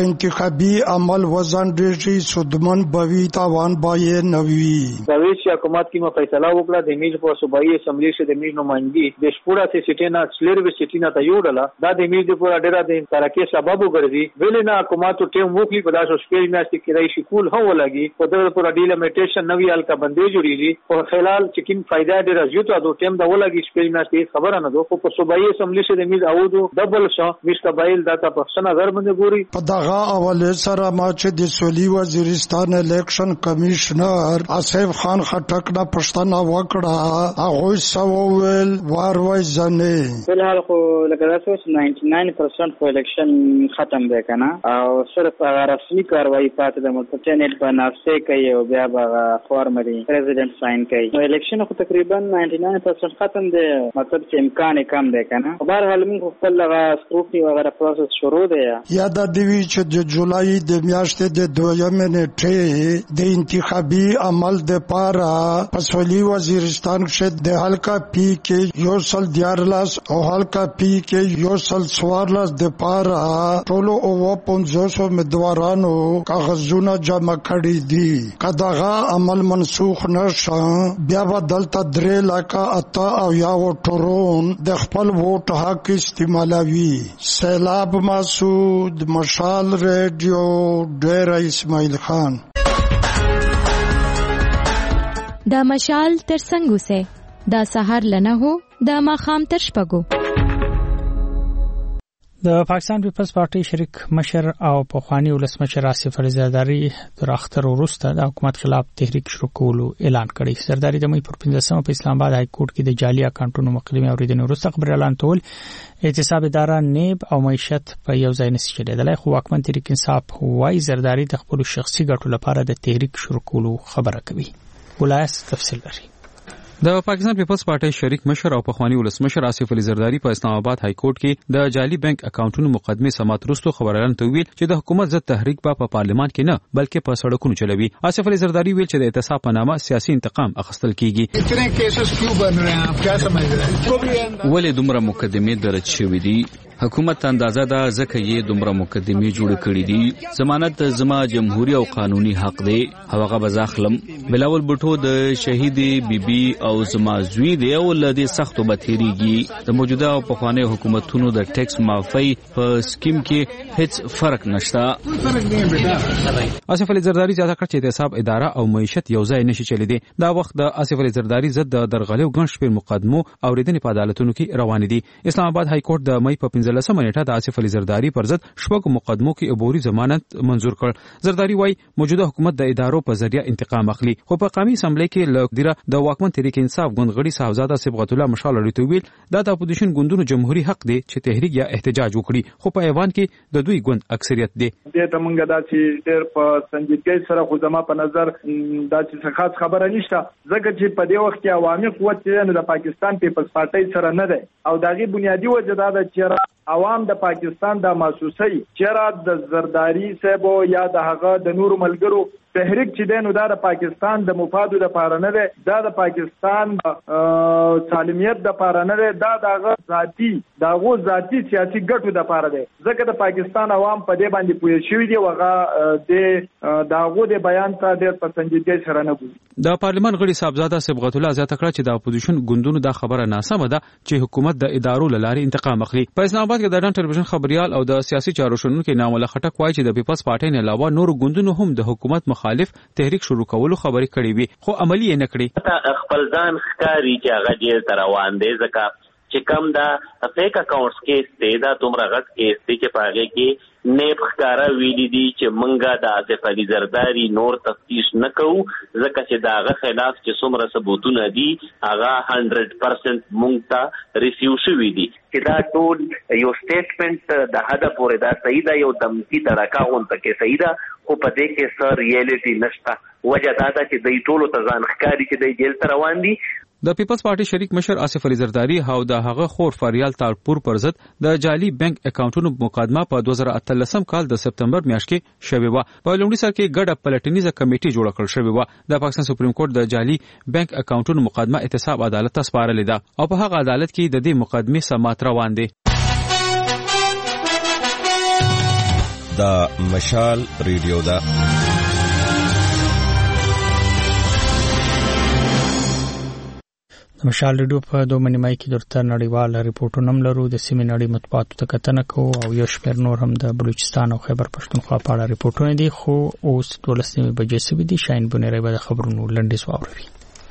Speaker 25: انتخابي عمل وزنډي سودمن بوي تاوان بای نوي
Speaker 3: سرویس حکومت کی فیصله وکړه د میج په صوبایي اسمبلی شه د میج نمائندګي د شپورا سي سټینا سلروي سټینا ته یوړله دا د میج په ډیره د ترقی سبب وګرځي ویلینا حکومت ټیم وکړي په داسو شپږ میاشتې کې راي شکول هو لګي په دغه پر ډیلیمیټیشن نوې الکا بندي جوړیږي او خلال چې کوم فائدہ ډیره زیاته د ټیم د ولګي شپږ میاشتې خبره نه دوه په صوبایي اسمبلی شه د میج اودو ډبل شو میش قبایل داتا په نظر باندې ګوري
Speaker 25: په دغه اول سره ما چې د سولي وزیرستان الیکشن کمشنر آصف خان خټک نه پښتنه وکړه هغه سوول واروي ځنه
Speaker 4: په حال خو لکه تاسو نننty nine percent خو الیکشن ختم دی کنه او صرف رسمي کاروایی پاتې د ملتنت په نافسه کوي او بیا به فارم دی پریزیدنت ساين کوي نو الیکشن خو تقریبا ninety nine percent ختم دی مطلب چې امکان کم دی کنه په هر حال موږ خپل لغه سکروټنی وغیرہ پروسس شروع دی
Speaker 25: یا د دوی چې د جولای د میاشتې د دویمه نیټه د انتخابي عمل د پاره پسولي وزیرستان کې د حلقہ پی کې یو سل دیارلاس او حلقہ پی کې یو سل سوارلاس د پاره ټولو او پنځوس امیدوارانو کاغذونه جمع کړي دي کداغه عمل منسوخ نشه بیا بدلته درې لاکه اتا او یا وټرون د خپل ووټ حق استعمالوي سیلاب مسعود مشال ریډیو ډیر اسماعیل خان
Speaker 14: دا مشال تر څنګه سه دا سحر لنه هو دا ماخام تر شپګو
Speaker 1: د پاکستان پیپلز پارټي شریک مشر او پخوانی ولسمشر آصف علي زرداری تر اختر وروسته د حکومت خلاف تحریک شروع کولو اعلان کړی. زرداری د مې پر پنځمه په اسلام آباد های کورټ کې د جعلي اکاونټونو مقدمه اوریدنې وروسته خبر اعلان تول احتساب اداره نیب او معیشت په یو ځای نشي کېدلای. خو حکومت تحریک انصاف وايي زرداری د خپل شخصي ګټو لپاره د تحریک شروع کولو خبره کوي. ولایت تفصیل لري.
Speaker 10: د پاکستان پیپلز پارټي شریک مشر او پخوانی ولسمشر آصف علي زرداری په اسلام آباد های کورټ کې د جعلي بانک اکاونټونو مقدمه سمات وروسته خبرونه تویل چې د حکومت ضد تحریک په پارلیمان کې نه بلکې په سړکونو چلوي. آصف علي زرداری ویل چې د احتساب په نامه سیاسي انتقام اخیستل کیږي.
Speaker 5: اتنے کیسز کیوں بن رہے ہیں آپ کیا سمجھ رہے ہیں؟
Speaker 8: ولې دومره مقدمې درج شوې دي؟ حکومت اندازه دا ځکه یې دومره مقدمې جوړ کړې دي. ضمانت زما جمهوریت او قانوني حق دی. هغه بزاخلم بلاول بټو د شهید بیبي او زما زوی دی او لدی سختو بتیریږي. د موجوده او پخوانی حکومتونو د ټیکس معافی په سکیم کې هیڅ فرق نشته.
Speaker 10: آصف علي زرداری ځکه چې احتساب اداره او معیشت یو ځای نشي چلی دي. دا وخت د آصف علي زرداری ضد د درغلي او ګڼ شمېر مقدمو اوریدنې په عدالتونو کې روان دي. اسلام آباد های کورټ د مې په پنځلسمه نیټه د آصف علي زرداری پر ضد شپږ مقدمو کې عبوري ضمانت منزور کړ. زرداری وايي موجوده حکومت د ادارو په ذریعہ انتقام اخلي. خو په قومي اسمبلی کې لکديره د واکمن تحریک انصاف ګوندغړي صاحبزاده صبغت الله مشال لري تویل دا د اپوزیشن ګوندونو جمهوریت حق دی چې تحریک یا احتجاج وکړي. خو په ایوان کې د دوی ګوند اکثریت دی.
Speaker 9: د تمنګ دا چې ډېر په سنجیدګۍ سره خو زما په نظر دا چې خاص خبره نشته ځکه چې په دې وخت کې عوامي قوت چې د پاکستان پیپلز پارټي سره نه دی او دغه بنیادی وجه دا ده چې عوام د پاکستان د محسوسي چیرې د زرداری صاحب یا د هغه د نور ملګرو تحریک چې دینو دا د پاکستان د مفادو د پاره نه ده دا د پاکستان سالمیت د پاره نه ده دا دغه ذاتی دغه ذاتی سیاسي ګټو د پاره ده ځکه د پاکستان عوام په دې باندې پوه شوی دی وغه د دغه د بیان ته د پسندیدګۍ سره نه ګوري.
Speaker 10: د پارلمان غړي صاحبزاده صبغت الله زیاته کړه چې د اپوزیشن ګوندونو دا خبره ناسمه ده چې حکومت د ادارو لاري انتقام اخلي. په اسلام آباد کې د ډان ټلویزیون خبريال او د سیاسي چارو شنونکو نامل خټک وایي چې د پیپلز پارټي نه علاوه نور ګوندونو هم د حکومت مخالف تحریک شروع کولو خبرې کړې وي خو عملی یې نه کړې.
Speaker 26: خپل ځان ښکاری چې هغه جیل ته روان دی ځکه چې کم دا فیک اکاونټس کې ستې دا دومره غټ کې ستې چې په هغې کې نیب ښکاره ویلي دي چې موږ د آصف علي زرداري نور تفتیش نه کوو ځکه چې د هغه خلاف چې څومره ثبوتونه دي هغه هنډرډ پرسنټ موږ ته ریسیو شوي دي چې دا ټول یو سټیټمنټ د حده پورې دا صحیح ده یو دمکي تړکه غونته کې صحیح ده خو په دې کې څه ریالټي نشته. وجه دا ده چې دوی ټولو ته ځان ښکاري چې دوی جیل ته روان دي.
Speaker 10: د پیپلز پارټي شریک مشر آصف علي زرداری او د هغه خور فریال تالپور پر ضد د جعلي بانک اکاونټونو مقدمه په دوه زره اتلسم کال د سپتمبر میاشت کې شوې و. په لومړي سر کې ګډه پلټنیزه کمیټه جوړه کړل شوې و. د پاکستان سپریم کورټ د جعلي بانک اکاونټونو مقدمه احتساب عدالت ته سپارلې ده او په هغه عدالت کې د دې مقدمې سمات روان دي.
Speaker 2: دا مشال ریډیو دا
Speaker 1: د مشال ریډیو په دوه نیمای کې درته نړیوال ریپورتونه هم لرو. د سیمې نړۍ مطبوعاتو ته کتنه کوو او یو شمېر نور هم د بلوچستان او خیبر پښتونخوا په اړه ریپورتونه دي. خو اوس دولس نیمې بجې سوي دي. شاهین بونیری به د خبرونو لنډیز واوروي.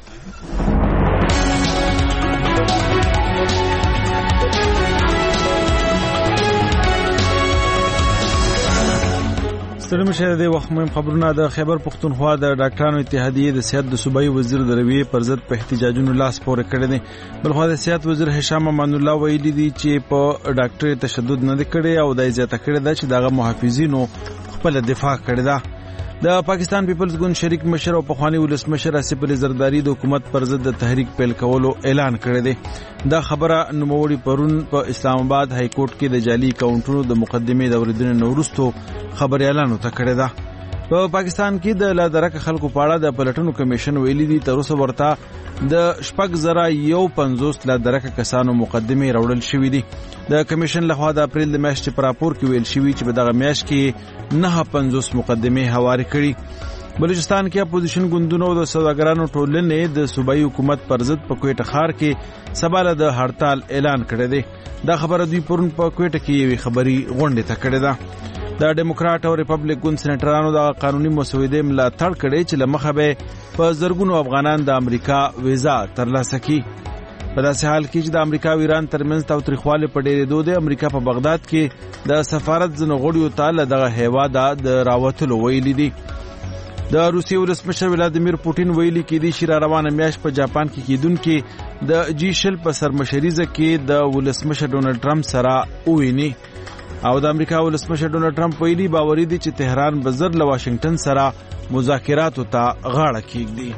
Speaker 6: ستړي مشه د وخت مهم خبرونه. د خیبر پښتونخوا د ډاکټرانو اتحادیې د صحت د صوبایي وزیر د رویې پر ضد په احتجاجونو لاس پورې کړی دی. بلخوا د صحت وزیر هشام امان الله ویلي دي چې په ډاکټري تشدد نه دی کړی او د زیاته کړی دا چې دغه محافظینو خپل دفاع کړی ده. د پاکستان پیپلز ګوند شریک مشر او پخوانی ولسمشر آصف علي زرداری د حکومت پر ضد د تحریک پیل کولو اعلان کړی دی. دا خبره نوموړي پرون په اسلام آباد های کورټ کې د جعلي اکاونټونو د مقدمې د اوریدنې وروسته خبريالانو ته کړی ده. په پاکستان کې د لادرک خلکو په اړه د پلټنو کمیشن ویلي دي تر اوسه ورته د شپږ زره یو پنځوس لادرک کسانو مقدمې راوړل شوې دي. د کمیشن لخوا د اپریل د میاشتې په راپور کې ویل شوی چې په دغه میاشت کې نه پنځوس مقدمې هواري کړي. بلوچستان کې اپوزیشن ګوندونو او د سوداګرانو ټولنې د صوبایي حکومت پر ضد په کوټه ښار کې سبا د هړتال اعلان کړی دی. دا خبره دوی پرون په کوټه کې یوې خبري غونډه ته کړې ده. د ډیموکرات او ریپبلیک ګوند سېنیټرانو د قانوني مسودې ملاتړ کړي چې لمخه به په زرګونو افغانان د امریکا ویزا ترلاسه کړي. په داسې حال کې چې د امریکا او ایران ترمنځ تاوتریخوالی په ډېرېدو دی، امریکا په بغداد کې د سفارت ځینو غړیو ته له دغه هیواده د راوتلو ویلي دي. د روسیې ولسمشر ولادیمیر پوټین ویلي کېدی چې را روانه میاشت په جاپان کې کېدونکې د جی شل په سرمشریزه کې د ولسمشر ډونالډ ټرمپ سره وویني. او د امریکا ولسمشر ډونالډ ټرمپ ویلي باوري دي چې تهران به زر له واشنگټن سره مذاکراتو ته غاړه کېږدي.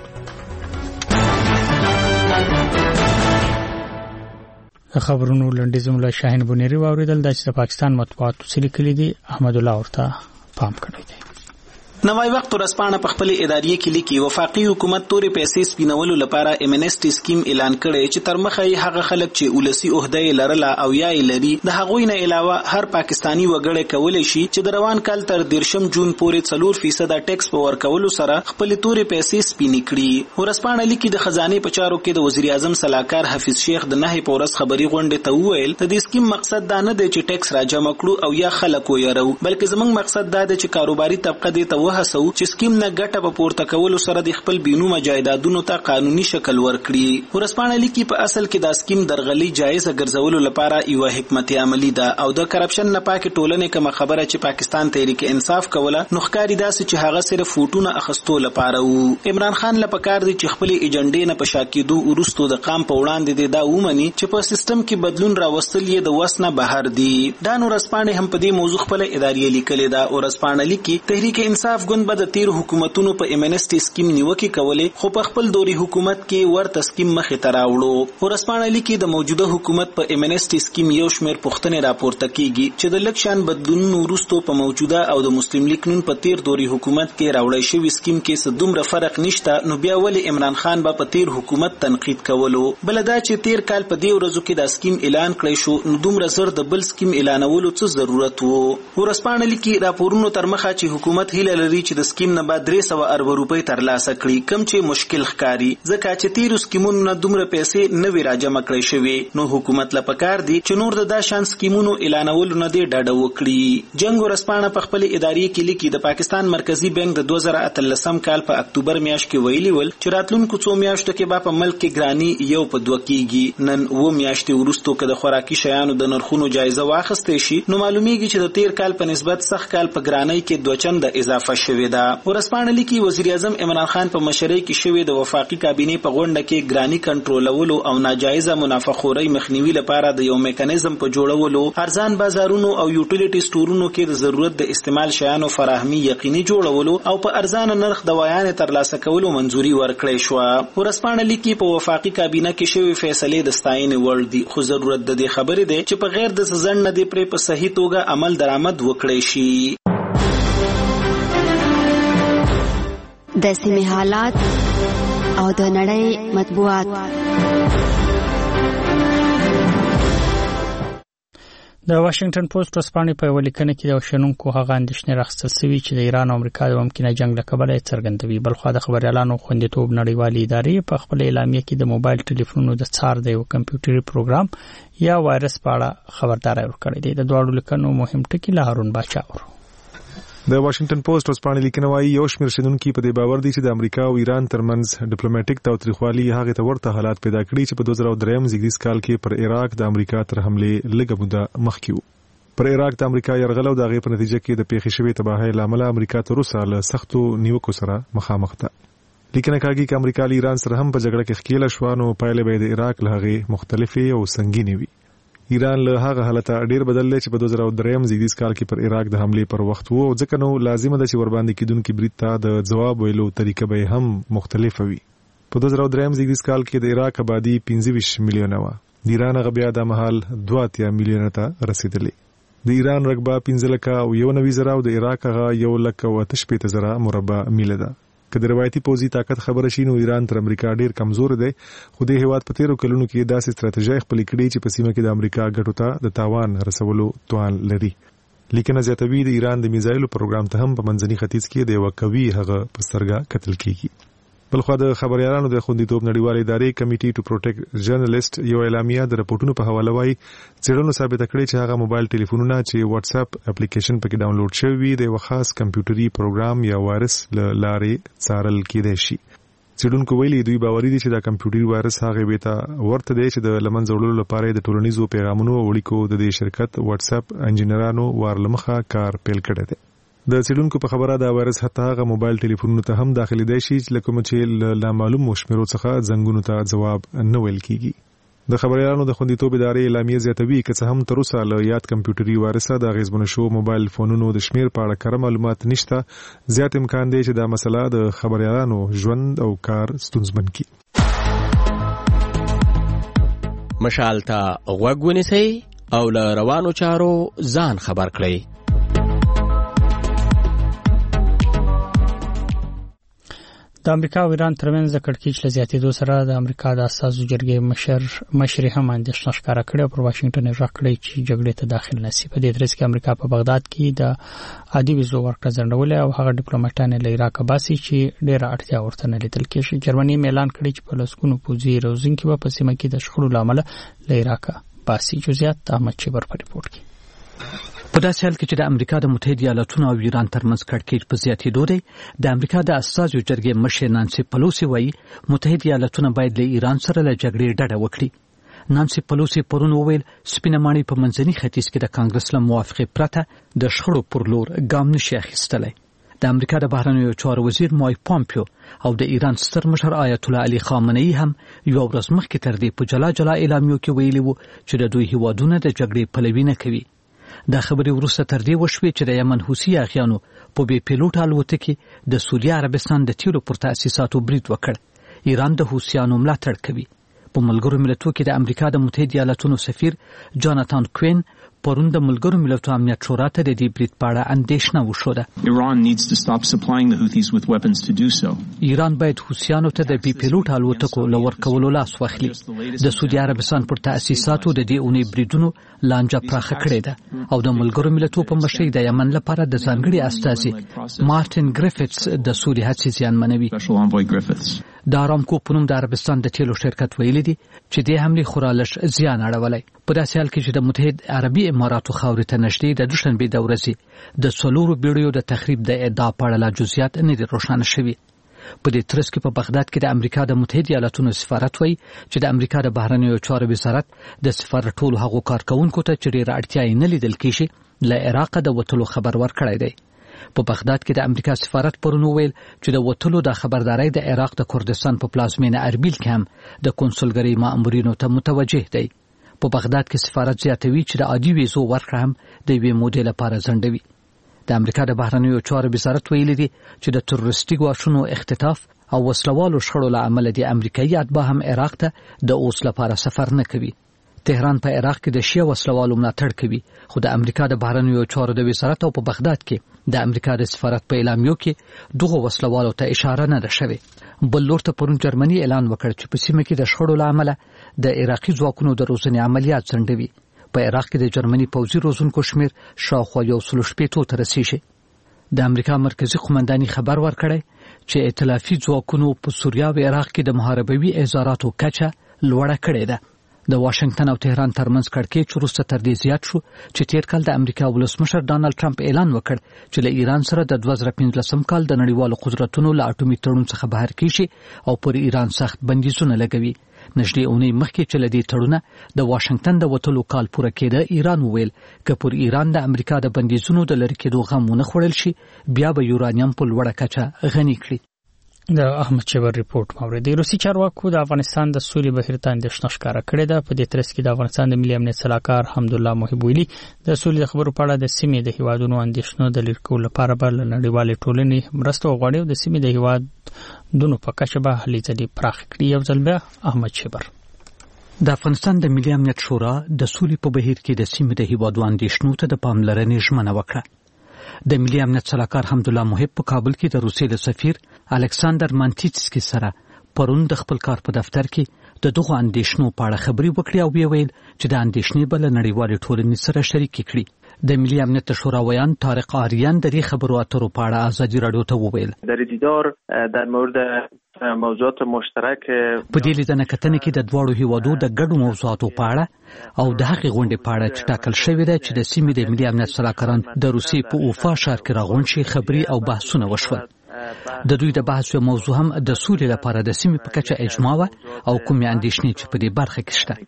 Speaker 1: خبرونو لنډیز مولا شاهین بونیری واوریدل د پاکستان مطبوعاتو سره لیکلي دي. احمد الله ورته پام کړی دی.
Speaker 11: نوای وخت ورسپانه په خپل اداري کې لیکي وفاقي حکومت تورې پیسې سپینولو لپاره ام ان اس ټي سکیم اعلان کړي چې تر مخه یې هغه خلک چې ولسی عہده لرله او یا لري د هغوی نه علاوه هر پاکستانی وګړی کولای شي چې د روان کال تر دیرشم جون پورې څلور فیصد ټیکس په ورکولو سره خپل تورې پیسې سپینې کړي. ورسپانه لیکي د خزانه په چارو کې د وزیر اعظم سلاکار حفیظ شیخ د نه پورس خبري غونډه ته وویل د دې سکیم مقصد دا نه دی چې ټیکس راجمع کړو او یا خلک ويرو، بلکې زموږ مقصد دا دی چې کاروباري طبقه دې ته هڅو چې سکیم نه ګټه په پورته کولو سره د خپل بینومه جایدادونو ته قانوني شکل ورکړي. ورسپانه لیکي په اصل کې دا سکیم درغلي جایزه ګرځولو لپاره یو حکمت عملی ده او د کرپشن نه پاکه ټولنه کوم خبره چې پاکستان تحریک انصاف کوله نو ښکاری داسې چې هغه صرف فوټونه اخستو لپاره وو. عمران خان له پکار دي چې خپل ایجنډې نه پشاکیدو ورستو د قام په وړاندې دا ومني چې په سیستم کې بدلون راوستل یې د وسنه بهر دي. دا نو ورسپانه هم په دې موضوع خپل اداري لیکلې ده. ورسپانه لیکي تحریک انصاف ګوند به د تیر حکومتونو په ام ان اس ټي سکیم نیوکه کولې خو په خپل دوري حکومت کې ورته سکیم مخه تراوړو. ورسپانه لیکي د موجوده حکومت په ام ان اس ټي سکیم یو شمېر پوښتنې راپورته کیږي چې د لکشان بدلونونو وروسته په موجوده او د مسلم لیگ نون په تیر دوري حکومت کې راوړی شوی سکیم کې څه دومره فرق نشته، نو بیا ولې عمران خان به په تیر حکومت تنقید کولو؟ بل دا چې تیر کال په دې ورځو کې دا سکیم اعلان کړی شو، نو دومره زر د بل سکیم اعلانولو څه ضرورت وو؟ ورسپانه لیکي راپورونو تر مخه چې حکومت هیله لري چې د سکیم نه بعد درې سوه ارب روپۍ ترلاسه کړي، کم چې مشکل ښکاري ځکه چې تیرو سکیمونو نه دومره پیسې نه وي راجمع کړی شوې. نو حکومت له پکار دي چې نور د دا شان سکیمونو اعلانولو نه دی ډاډه وکړي. جنګ ورسپانه په خپل اداري کې لیکي د پاکستان مرکزی بانک د دوه زره اتلسم کال په اکتوبر میاشت کې ویلي ول چې راتلونکو څو میاشتو کې به په ملک کې ګرانی یو په دوه کېږي. نن و میاشتې وروسته کې د خوراکي شیانو د نرخونو جایزه واخیستې شي، نو معلومیږي چې د تیر کال په نسبت سخت کال په ګرانی کې دوه چنده اضافه شوې ده. ورسپانه لیکي وزیر اعظم عمران خان په مشرۍ کې شوی د وفاقي کابینې په غونډه کې ګرانی کنټرولولو او ناجایزه منافعخورۍ مخنیوي لپاره د یو میکانیزم په جوړولو، ارزان بازارونو او یوټیلیټي سټورونو کې د ضرورت د استعمال شیانو فراهمي یقیني جوړولو او په ارزان نرخ دوايان ترلاسه کولو منځوري ورکړې شو. ورسپانه لیکي په وفاقي کابینه کې شوی فیصله د ستاینې وړ دي، خو ضرورت د دې خبرې دی چې په غیر د سزن نه دی پرې په صحیح توګه عمل درآمد وکړي شي.
Speaker 12: د سیمې حالات او د نړۍ مطبوعات.
Speaker 1: د واشنگټن پوسټ ورځپاڼې په ولیکنه کې د شنونکو هغه اندېښنې راخستل شوې چې د ایران او امریکا د ممکنه جنگ له کبله څرګندوي. بلخو د خبريالانو خوندیتوب نړیوالې ادارې په خپل اعلامیه کې د موبایل ټلیفونونو د څار د یو کمپیوټري پروګرام یا وایرس په اړه خبرداري ورکړې ده. د دوه لیکنو مهم ټکی له هارون باچا ورو.
Speaker 13: د واشنگټن پوسټ ورځپاڼې لیکنه وايي یو شمېر شنونکي په دې باور دي چې د امریکا او ایران ترمنځ ډیپلوماټیک تاوتریخوالي هغه ته ورته حالات پیدا کړي چې په دوه زره درې زیږدیز کال کې پر عراق د امریکا تر حمله لږه موده مخکې وو. پر عراق د امریکا یرغل او د هغې په نتیجه کې د پیښې شوې تباهۍ له امله امریکا تر اوسه له سختو نیوکو سره مخامخ ده. لیکنه کاږي چې امریکا له ایران سره هم په جګړه کې ښکېله شوه، نو پایلې به د عراق له هغې مختلفې او سنګینې وي. ایران له هغه حالته ډیر بدل دی چې په دوه زره درې زیږدیز کال کې پر عراق د حمله پر وخت وو، ځکه نو لازمه ده چې ورباندې کېدونکي برید ته د جواب ویلو طریقه به هم مختلفه وي. په دوه زره درې زیږدیز کال کې د عراق آبادی پنځه ویشت میلیونه و، د ایران هغه بیا د مهال دوه اتیا میلیونه ته رسیدلې. د ایران رقبه پنځه لکه او یو نوي زره او د عراق هغه یو لکه او اته شپېته زره مربع میله ده. که د روایتي پوځي طاقت خبره شي نو ایران تر امریکا ډیر کمزور دی، خو د هیواد په تیرو کلونو کې داسې ستراتیژي خپل کړي چې په سیمه کې د امریکا ګټو ته د تاوان رسولو توان لري. لیکنه زیاتوي د ایران د میزایلو پروګرام ته هم په منځني ختیځ کې د یو قوي هغه په سترګه کتل کیږي. بلخو د خبريالانو د خوندیتوب نړیوالې ادارې کمیټي ټو پروټیکټ جرنالست یو اعلامیه د رپورټونو په حواله وايي څېړنو ثابت کړي چې هغه موبایل ټلیفونونه چې واتس اپ اپلیکیشن پکې ډاونلوډ شوی وي د یو خاص کمپیوټري پروګرام یا وایرس لارې څارل کېدای شي. څېړونکو ویلي دوی باوري دي چې دا کمپیوټري وایرس هغه به ته ورته دی چې د لمنځه وړلو لپاره د ټولنیزو پیغامونو او اړیکو د دې شرکت واتس اپ انجینرانو وارلمخه کار پیل کړی دی. د څېړونکو په خبره دا وایرس حتی هغه موبایل ټلیفونونو ته هم داخلي شي چې کوم چې لا معلوم شمیرو څخه زنګونو ته جواب نه ویل کیږي. د خبريالانو د خوندیتوب ادارې اعلامیه زیاتوي چې څه هم تر اوسه له یاد کمپیوټري وایرس د غیزبن شو موبایل فونونو د شمیر په اړه کره معلومات نشته، زیات امکان دی چې دا مسله د خبريالانو ژوند او کار ستونزمن کړي.
Speaker 15: مشال ته غوږ ونیسئ او له روانو چارو ځان خبر کړئ.
Speaker 1: د امریکا او ایران ترمنځ د کړکېچ له زیاتېدو سره د امریکا د اساسو جرګې مشر مشر هم اندېښنه ښکاره کړې او پر واشنگټن یې غږ کړی چې جګړې ته داخل نشي. په دې ترڅ کې امریکا په بغداد کې د عادي ویزو ورکړه ځنډولې او هغه ډیپلوماټان له عراق باسي چې ډېره اړتیا ورته نه لیدل کېږي. جرمني اعلان کړی چې په لسګونو پوځي روزونکي په سیمه کې د شخړو لامل له عراق باسي. جزئیات احمد چبر په ریپورت کې.
Speaker 16: په داسې حال کې چې د امریکا د متحده ایالاتونو او ایران ترمنځ کړکېچ په زیاتېدو دی، د امریکا د اساسو جرګې مشر نانسي پلوسی وایي متحده ایالاتونه باید له ایران سره له جګړې ډډه وکړي. نانسي پلوسی پرون وویل سپینه ماڼۍ په منځني ختیځ کې د کانګرس له موافقې پرته د شخړو پر لور ګام نشي اخیستلی. د امریکا د بهرنیو چارو وزیر مایک پامپیو او د ایران ستر مشر آیت الله علي خامنه‌ای هم یو ورځ مخکې تر دې په جلا جلا اعلامیو کې ویلي وو چې د دوی هیوادونه د جګړې پلوي نه کوي. دا خبرې وروسته تر دې وشوې چې د یمن حوثي اغیانو په بې پیلوټ الوتکې د سعودي عربستان د تیلو پر تاسیساتو برید وکړ. ایران د حوثیانو ملاتړ کوي. په ملګرو ملتونو کې د امریکا د متحده ایالاتونو سفیر جاناتان کوین پرون د ملګرو ملتونو امنیت شورا ته د دې برید په اړه اندېښنه وښوده.
Speaker 17: Iran needs to stop supplying the Houthis with weapons to do so.
Speaker 16: ایران باید حوثیانو ته د بې پیلوټ الوتکو له ورکولو لاس واخلي. د سعودي عربستان پر تاسیساتو د دې اونۍ بریدونو لانجه پراخه کړې ده او د ملګرو ملتونو په مشرۍ د یمن لپاره د ځانګړي استازي مارټین ګریفټس د سولې هڅې زیانمنوي. د ارامکو په نوم د عربستان د تیلو شرکت ویلي دي چې د حملې خورالش زیان اړولی. په داسې حال کې چې د متحد عربي اماراتو خاورې ته نږدې د دوشنبې د ورځې د څلورو بیړیو د تخریب د ادعا په اړه لا جزئیات نه دي روښانه شوي. په دې ترڅ کې په بغداد کې د امریکا د متحده ایالاتونو سفارت وایي چې د امریکا د بهرنیو چارو وزارت د سفارت ټولو هغو کارکونکو ته چې ډېره اړتیا یې نه لیدل کېږي له عراق د وتلو خبر ورکړی دی. په بغداد کې د امریکا سفارت پرون وویل چې د وتلو د خبرداري د عراق د کردستان په پلازمینه اربیل کې هم د کنسولګری مامورینو ته متوجه دی. په بغداد کې سفارت زیاتوي چې د عادي ویزو ورکړه هم د یوې مودې لپاره ځنډوي. د امریکا د بهرنیو چارو وزارت ویلي دی چې د تروریستي ګواښونو اختطاف او وسلوالو شخړو له امله د امریکایي اتباع هم عراق ته د اوس لپاره سفر نه کوي. تهران په عراق کې د شیعه وسلوالو ملاتړ کوي، خو د امریکا د بهرنیو چارو د وزارت او په بغداد کې د امریکا د سفارت په اعلامیو کې دغه وسلوالو ته اشاره نه ده شوې. بل لور ته پرون جرمني اعلان وکړ چې په سیمه کې د شخړو له امله د عراقي ځواکونو د روزنې عملیات ځنډوي. په عراق کې د جرمني پوځي روزونکو شمیر شاوخوا یو سل شپېته ته رسیږي. د امریکا مرکزی قومنداني خبر ورکړی چې ائتلافي ځواکونو په سوریه او عراق کې د محاربوي اظهاراتو کچه لوړه کړې ده. د واشنگټن او تهران ترمنځ کړکېچ وروسته تر دې زیات شو چې تیر کال د امریکا ولسمشر ډانلډ ټرمپ اعلان وکړ چې له ایران سره د دوه زره پنځلسم کال د نړیوالو قدرتونو له اټومي تړون څخه بهر کیږي او پر ایران سخت بندیزونه لګوي. نږدې اونۍ مخکې چې له دې تړونه د واشنگټن د وتلو کال پوره کېده، ایران وویل که پر ایران د امریکا د بندیزونو د لرې کېدو غم ونه خوړل شي بیا به یورانیم په لوړه کچه غني کړي.
Speaker 1: د احمد چبر ریپورت مورد د روسي چارواکو د افغانستان د سولې بهیر ته اندېښنه ښکاره کړې ده. په دې ترڅ کې د افغانستان د ملي امنیت سلاکار حمدالله محب ویلي د سولې د خبرو په اړه د سیمې د هیوادونو اندېښنو د لرې کولو لپاره به له نړیوالې ټولنې مرسته وغواړي او د سیمې د هیوادونو په کچه به هلې ځلې پراخې کړي. یو ځل بیا احمد چبر.
Speaker 16: د افغانستان د ملي امنیت شورا د سولې په بهیر کې د سیمې د هیوادو اندېښنو ته د پاملرنې ژمنه وکړه. د ملي امنیت سلاکار حمدالله محب په کابل کې د روسیې له سفیر الکساندر مانټیټسکي سره پرون د خپل کار په دفتر کې د دغو اندېښنو په اړه خبرې وکړې او ویل چې د اندېښنې به له نړیوالې ټولنې سره شریکې کړي. د ملي امنیت شورا ویان طارق آریان د دې خبرو اترو په اړه ازادي رادیو ته وویل
Speaker 18: در دیدار در مورد موضوعات مشترک
Speaker 16: په دې لیدنه کتنې کې د دواړو هیوادو د ګډو موضوعاتو په اړه او د هغې غونډې په اړه چې ټاکل شوې ده چې د سیمې د ملي امنیت سلاکاران د روسیې په اوفا ښار کې راغونډ شي خبرې او بحثونه وشول. د دوی د بحث یو موضوع هم د سولې لپاره د سیمې په کچه اجماع وه او کومې اندېښنې چې په دې برخه کې شته.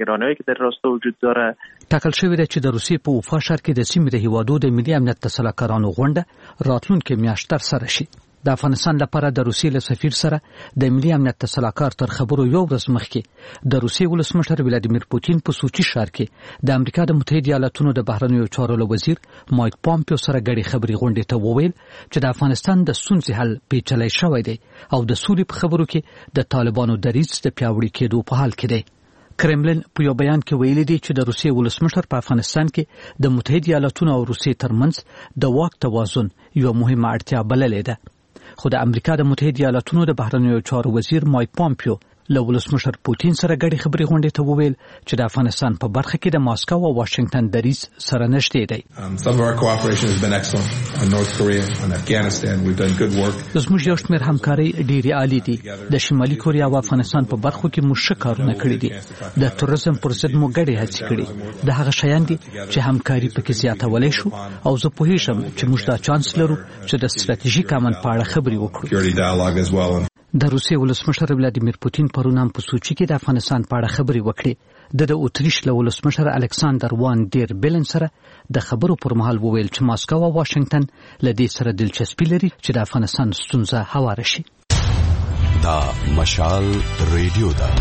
Speaker 16: ټاکل شوې ده چې د روسیې په اوفا ښار کې د سیمې د هیوادو د ملي امنیت د سلاکارانو غونډه راتلونکې میاشت ترسره شي. د افغانستان لپاره د روسیې له سفیر سره د ملي امنیت د سلاکار تر خبرو یو ورځ مخکې د روسیې ولسمشر ولادیمیر پوتین په سوچي ښار کې د امریکا د متحده ایالاتونو د بهرنیو چارو له وزیر مایک پامپیو سره ګډې خبرې غونډې ته وویل چې د افغانستان د ستونزې حل پیچلی شوی دی او د سولې په خبرو کې د طالبانو دریځ د پیاوړي کېدو په حال کې دی. کرملن په یو بیان کې ویلي دی چې د روسیې ولسمشر په افغانستان کې د متحده ایالاتونو او روسیې ترمنځ د واک توازن یو مهمه اړتیا بللې ده. خو د امریکا د متحده ایالاتونو د بهرنیو چارو وزیر مایک پامپیو له ولسمشر پوتین سره ګډې خبرې غونډې ته وویل چې د افغانستان په برخه کې د ماسکو او واشنگټن دریځ سره نږدې دی. زموږ یو شمېر همکارۍ ډېرې عالي دي. د شمالي کوریا او افغانستان په برخو کې موږ ښه کارونه کړي دي. د تروریزم پر ضد مو ګډې هڅې کړي. د هغه شیان دي چې همکاري پکې زیاتولی شو او زه پوهیږم چې موږ دا چانس لرو چې د ستراتیژیک امن په اړه خبرې وکړو. د روسیې ولسمشر ولادیمیر پوتین پرون هم په سوچي کې د افغانستان په اړه خبرې وکړې. د د اتریش له ولسمشر الکساندر وان ډیر بیلن سره د خبرو پر مهال وویل چې ماسکو او واشنگټن له دې سره دلچسپي لري چې د افغانستان ستونزه هواره شي.
Speaker 2: دا مشال ریډیو ده.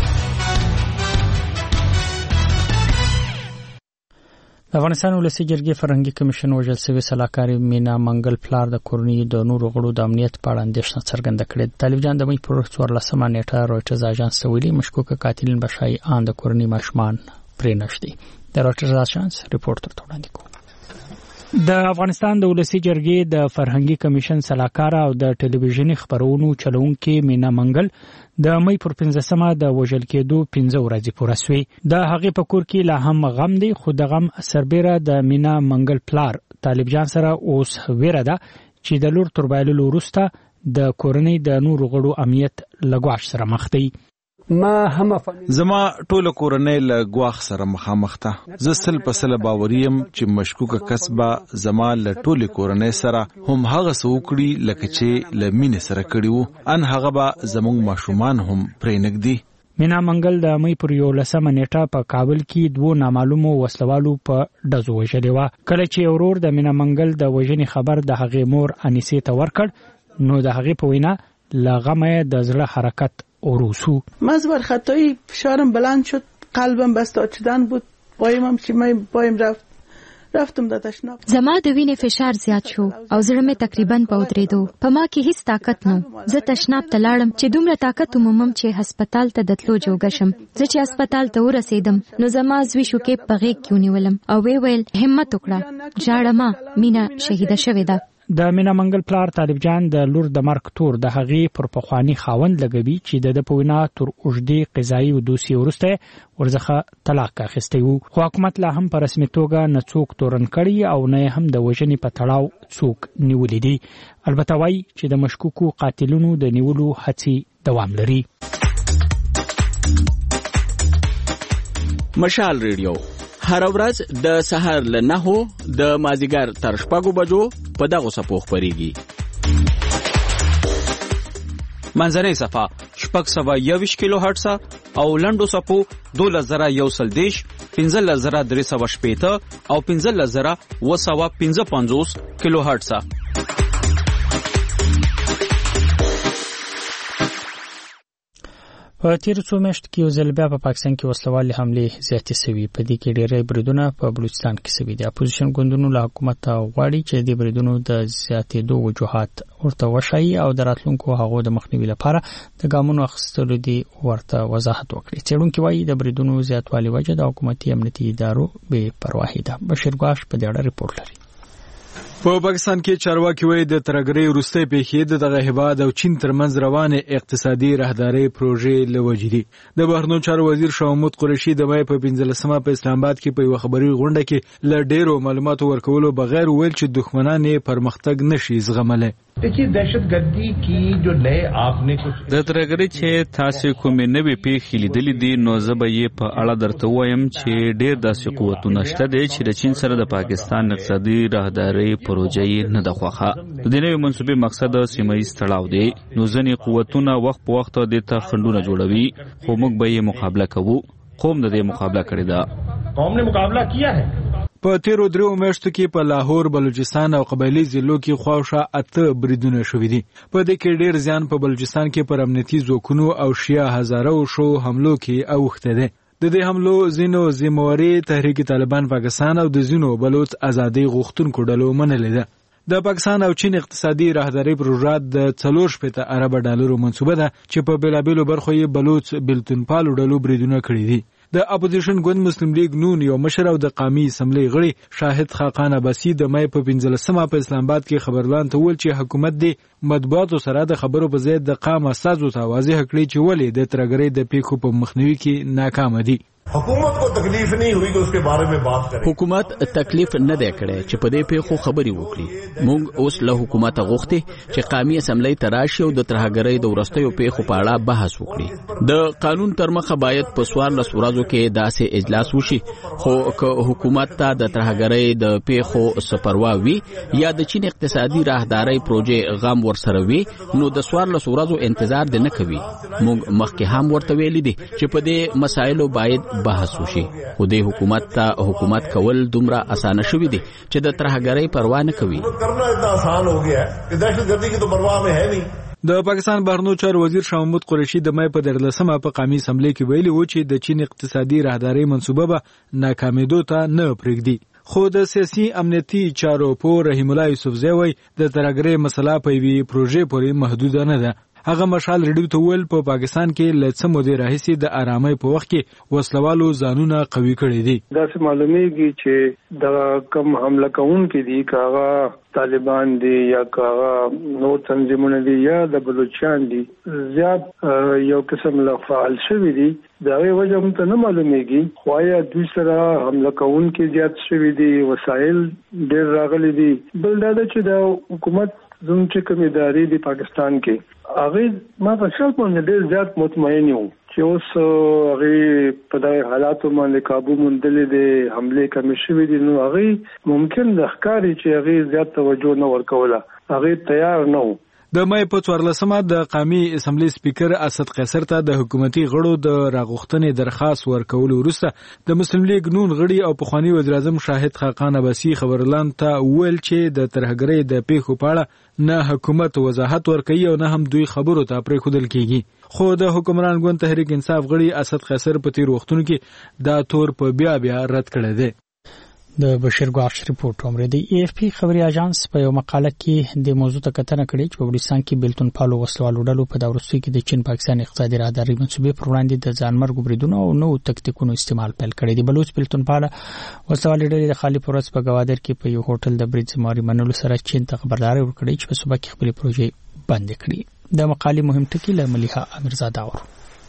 Speaker 1: د افغانستان ولسي جرګې فرهنګي کمیشن وژل شوی سلاکاري مینا منګل پلار د کورنۍ د نورو غړو د امنیت په اړه اندېښنه څرګنده کړې. طالب جان د مې پر څوارلسمه نیټه رویټرز اژانس ته ویلي مشکوکه قاتلین به شایي ان د کورنۍ ماشومان پرې نشدي. د رویټرز اژانس ریپورت ترته وړاندې کوي. د افغانستان د ولسي جرګې د فرهنګي کمیشن سلاکار او د ټلویزیوني خبرونو چلوونکي مینا منګل د مې پر پنځمه د وژل کېدو پنځه ورځې پوره شوې. د هغې په کور کې لا هم غم دی خو د غم سربېره د مینا منګل پلار طالب جان سره اوس ویره ده چې د لور تر بایللو وروسته د کورنۍ د نورو غړو امنیت له ګواښ سره مخ دی.
Speaker 6: ما هم زما ټوله کورنۍ له ګواښ سره مخامخ ده. زه سل په سل باوري یم چې مشکوکه کسبه زما له ټولې کورنۍ سره هم هغه څه وکړي لکه چې له مینې سره کړي وو. ان هغه به زموږ ماشومان هم پرې نږدي.
Speaker 1: مینا منګل د مې پر یولسمه نیټه په کابل کې دوه نامعلومو وسلوالو په ډزو وژلې وه. کله چې ورور د مینا منګل د وژنې خبر د هغې مور انیسې ته ورکړ نو د هغې په وینا له غمه د زړه حرکت اروسو.
Speaker 19: مز بر خطایی فشارم بلند شد، قلبم بسته شدن بود، پایم هم چې مې پایم رفت رفتم د تشناب.
Speaker 14: زما د وینې فشار زیات شو او زړه مې تقریبا په ودرېدو. په ما کې هیڅ طاقت نو. زه تشناب ته لاړم چې دومره طاقت ومومم چې هسپتال ته د تلو جوګه شم. زه چې هسپتال ته ورسېدم نو زما زوی شوکې په غېږ کې ونیولم او ویې ویل همت وکړه، ژاړه مه، مینه شهیده شوې ده.
Speaker 1: د مینا منګل پلار طالب جان د لور د مرګ تور د هغې پر پخوانی خاوند لګوي چې د په وینا تر اوږدې قضایي او دوسیې وروسته ورڅخه طلاق اخیستی وو. خو حکومت لا هم په رسمي توګه نه څوک تورن کړي او نه هم د وژنې په تړاو څوک نیولي دي. البته وایي چې د مشکوکو قاتلونو د نیولو هڅې دوام لري.
Speaker 15: مشال ریډیو هر ورځ د سهار له نهو د مازیګر تر شپږو بجو په دغو صفو خپرېږي.
Speaker 10: منځنۍ صفه شپږ سوه یوویشت کیلو هرټزه او لنډو صفو دولس زره یو سل دېرش، پنځلس زره درې سوه شپېته او پنځلس زره اوه سوه پنځه پنځوس کیلو هرټزه.
Speaker 1: په تیر څو میاشتو کې یو ځل بیا په پاکستان کې وسلوالې حملې زیاتې سوي. په دې کې ډېری بریدونه په بلوچستان کې سوي دي. اپوزیشن ګوندونو له حکومت غواړي چې د بریدونو د زیاتېدو وجوهات ورته وښایي او د راتلونکو هغو د مخنیوي لپاره د ګامونو اخیستلو دي ورته وضاحت وکړي. څېړونکي وایي د بریدونو زیاتوالي وجه د حکومتي امنیتي ادارو بې پرواهي ده. بشیر ګاش په دې اړه رپورټ لري.
Speaker 6: په پاکستان کې چارواکي وایي د ترهګرۍ وروستۍ پیښې د دغه هیواد او چین ترمنځ روانې اقتصادي راهدارۍ پروژې له وجې دي. د بهرنیو چارو وزیر شاه محمود قریشي د مای په پنځلسمه په اسلام آباد کې په یوه خبري غونډه کې له ډېرو معلوماتو ورکولو بغیر ویل چې دښمنان یې پرمختګ نشي زغملی.
Speaker 7: देखिए दहशतगर्दी की जो नए आपने कुछ
Speaker 8: د ترګری چې تاسو کومې نوې پیښې لیدلې دي نو زه به یې په اړه درته وایم چې ډېر داسې قوتونه شته دي چې د چین سره د پاکستان اقتصادي راهدارۍ پروژې نه د خوخه د دې نوې منصوبې مقصد سیمه ییز تړاو دی. نو ځینې قوتونه وخت په وخت د ته خندونه جوړوي خو موږ به یې مقابله کوو. قوم د دې مقابله کړې ده.
Speaker 7: قوم نے مقابلہ کیا ہے.
Speaker 6: په تیرو دریو میاشتو کې په لاهور، بلوچستان او قبایلی ضلعو کې خواوشا اته بریدونه شوي دي. په دې کې ډېر زیان په بلوچستان کې پر امنیتي ځواکونو او شیعه هزاره شو حملو کې اوښته ده. د دې حملو ځینو ذمہواري تحریک طالبان پاکستان او د ځینو بلوچ ازادي غوښتونکو ډلو منلې ده. د پاکستان او چین اقتصادي راهدارۍ پروژه د څلور شپېته اربه ډالرو منصوبه ده چې په بیلابیلو برخو یې بلوچ بلتونپالو ډلو بریدونه کړي دي. د اپوزیشن ګوند مسلم لیگ نون یو مشر او د قومي اسمبلی غړي شاهد خاقان عباسی د مای په پنځلسمه په اسلام آباد کې خبرلان ته ویل چې حکومت د مطبوعاتو سره د خبرو په ضد د قام اساسو ته واضح کړی چې ولې د ترګرۍ د پیښو په مخنیوي کې ناکام دي.
Speaker 7: حکومت کو تکلیف نہیں ہوئی کہ اس کے بارے میں بات کریں.
Speaker 15: حکومت تکلیف نه دی کړی چې په دې پیښو خبري وکړي. موږ اوس له حکومت غوښتي چې قومي اسمبلی تراشي او د ترهګرۍ د ورستیو پیښو په اړه بحث وکړي. د قانون تر مخه باید په څوارلس ورځو کې داسې اجلاس وشي. خو که حکومت ته د ترهګرۍ د پیښو سپروا وي یا د چین اقتصادي راهدارۍ پروژې غم ورسره وي نو د څوارلس ورځو انتظار دی نه کوي. موږ مخکې هم ورته ویلي دي چې په دې مسایلو باید بحث وشي. خو د حکومت ته حکومت کول دومره اسانه شوی دی چې د ترهګرۍ پروا نه کوي.
Speaker 7: کرنا اتنا آسان ہو گیا ہے کہ دہشتگردی کی تو پرواہ میں ہے نہیں.
Speaker 6: د پاکستان بهرنیو چارو وزیر شاه محمود قریشي د مای په دیارلسمه په قومي اسمبلی کې ویلي و چې د چین اقتصادي راهدارۍ منصوبه به ناکامېدو ته نه پرېږدي. خو د سیاسي امنیتي چارو په رحیم الله یوسفزی وایي د ترهګرۍ مسله په یوې پروژې پورې محدوده نه ده. هغه مشال ریډیو ته ویل په پاکستان کې له څه مودې راهیسې د آرامۍ په وخت کې وسلوالو ځانونه قوي کړي دي.
Speaker 9: داسې معلومیږي چې د کم حمله کوونکي دي کاغه طالبان دي یا کاغه نور تنظیمونه دي یا د بلوچستان دي زیات یو قسم له فعال شوي دي. دا یې وجه هم ته نه معلومیږي خو یا دوی سره حمله کوونکي زیات شوي دي، وسایل ډېر راغلي دي. بل دا ده چې د حکومت زموږ چې کوم ادارې دي پاکستان کې هغه ما په شل باندې ډېر زیات مطمئن یم چې اوس هغه په دغه حالاتو باندې قابو موندلې دي، حملې کمې شوې دي. نو هغه ممکن د ښکاري چې هغه زیات توجه نه ورکوله، هغه تیار نه و.
Speaker 6: د مای په څوارلسمه د قومي اسمبلی سپیکر اسد قیصر ته د حکومتي غړو د راغوښتنې درخواست ورکولو وروسته د مسلم لیگ نون غړي او پخوانی وزیر اعظم شاهد خاقان عباسی خبرلان ته ویل چې د ترهګرۍ د پیښو په اړه نه حکومت وضاحت ورکوي او نه هم دوی خبرو ته پرېښودل کیږي. خو د حکمران ګوند تحریک انصاف غړي اسد قیصر په تیر وختونو کې دا تور په بیا بیا رد کړی دی.
Speaker 1: د بشیر ګواش ریپورت اومره دی ای اف پی خبري اژانس په یو مقاله کې د موضوع ته کتنه کړې چې په افغانستان کې بلتون پالو وسلوالو ډلو په داورستي کې د چین پاکستان اقتصادي راهداري منسوبې پر وړاندې د ځانمرګ بریدونو او نو تکتیکونو استعمال پیل کړی دی. بلوچ بلتون پاله وسلوالو ډلې د خالي پورس په گوادر کې په یو هوټل د برید زماري منلو سره چین ته خبرداري ورکړې چې په صوبه کې خپل پروژې بند کړي. د مقالې مهم ټکی له مليحه امیرزاده ور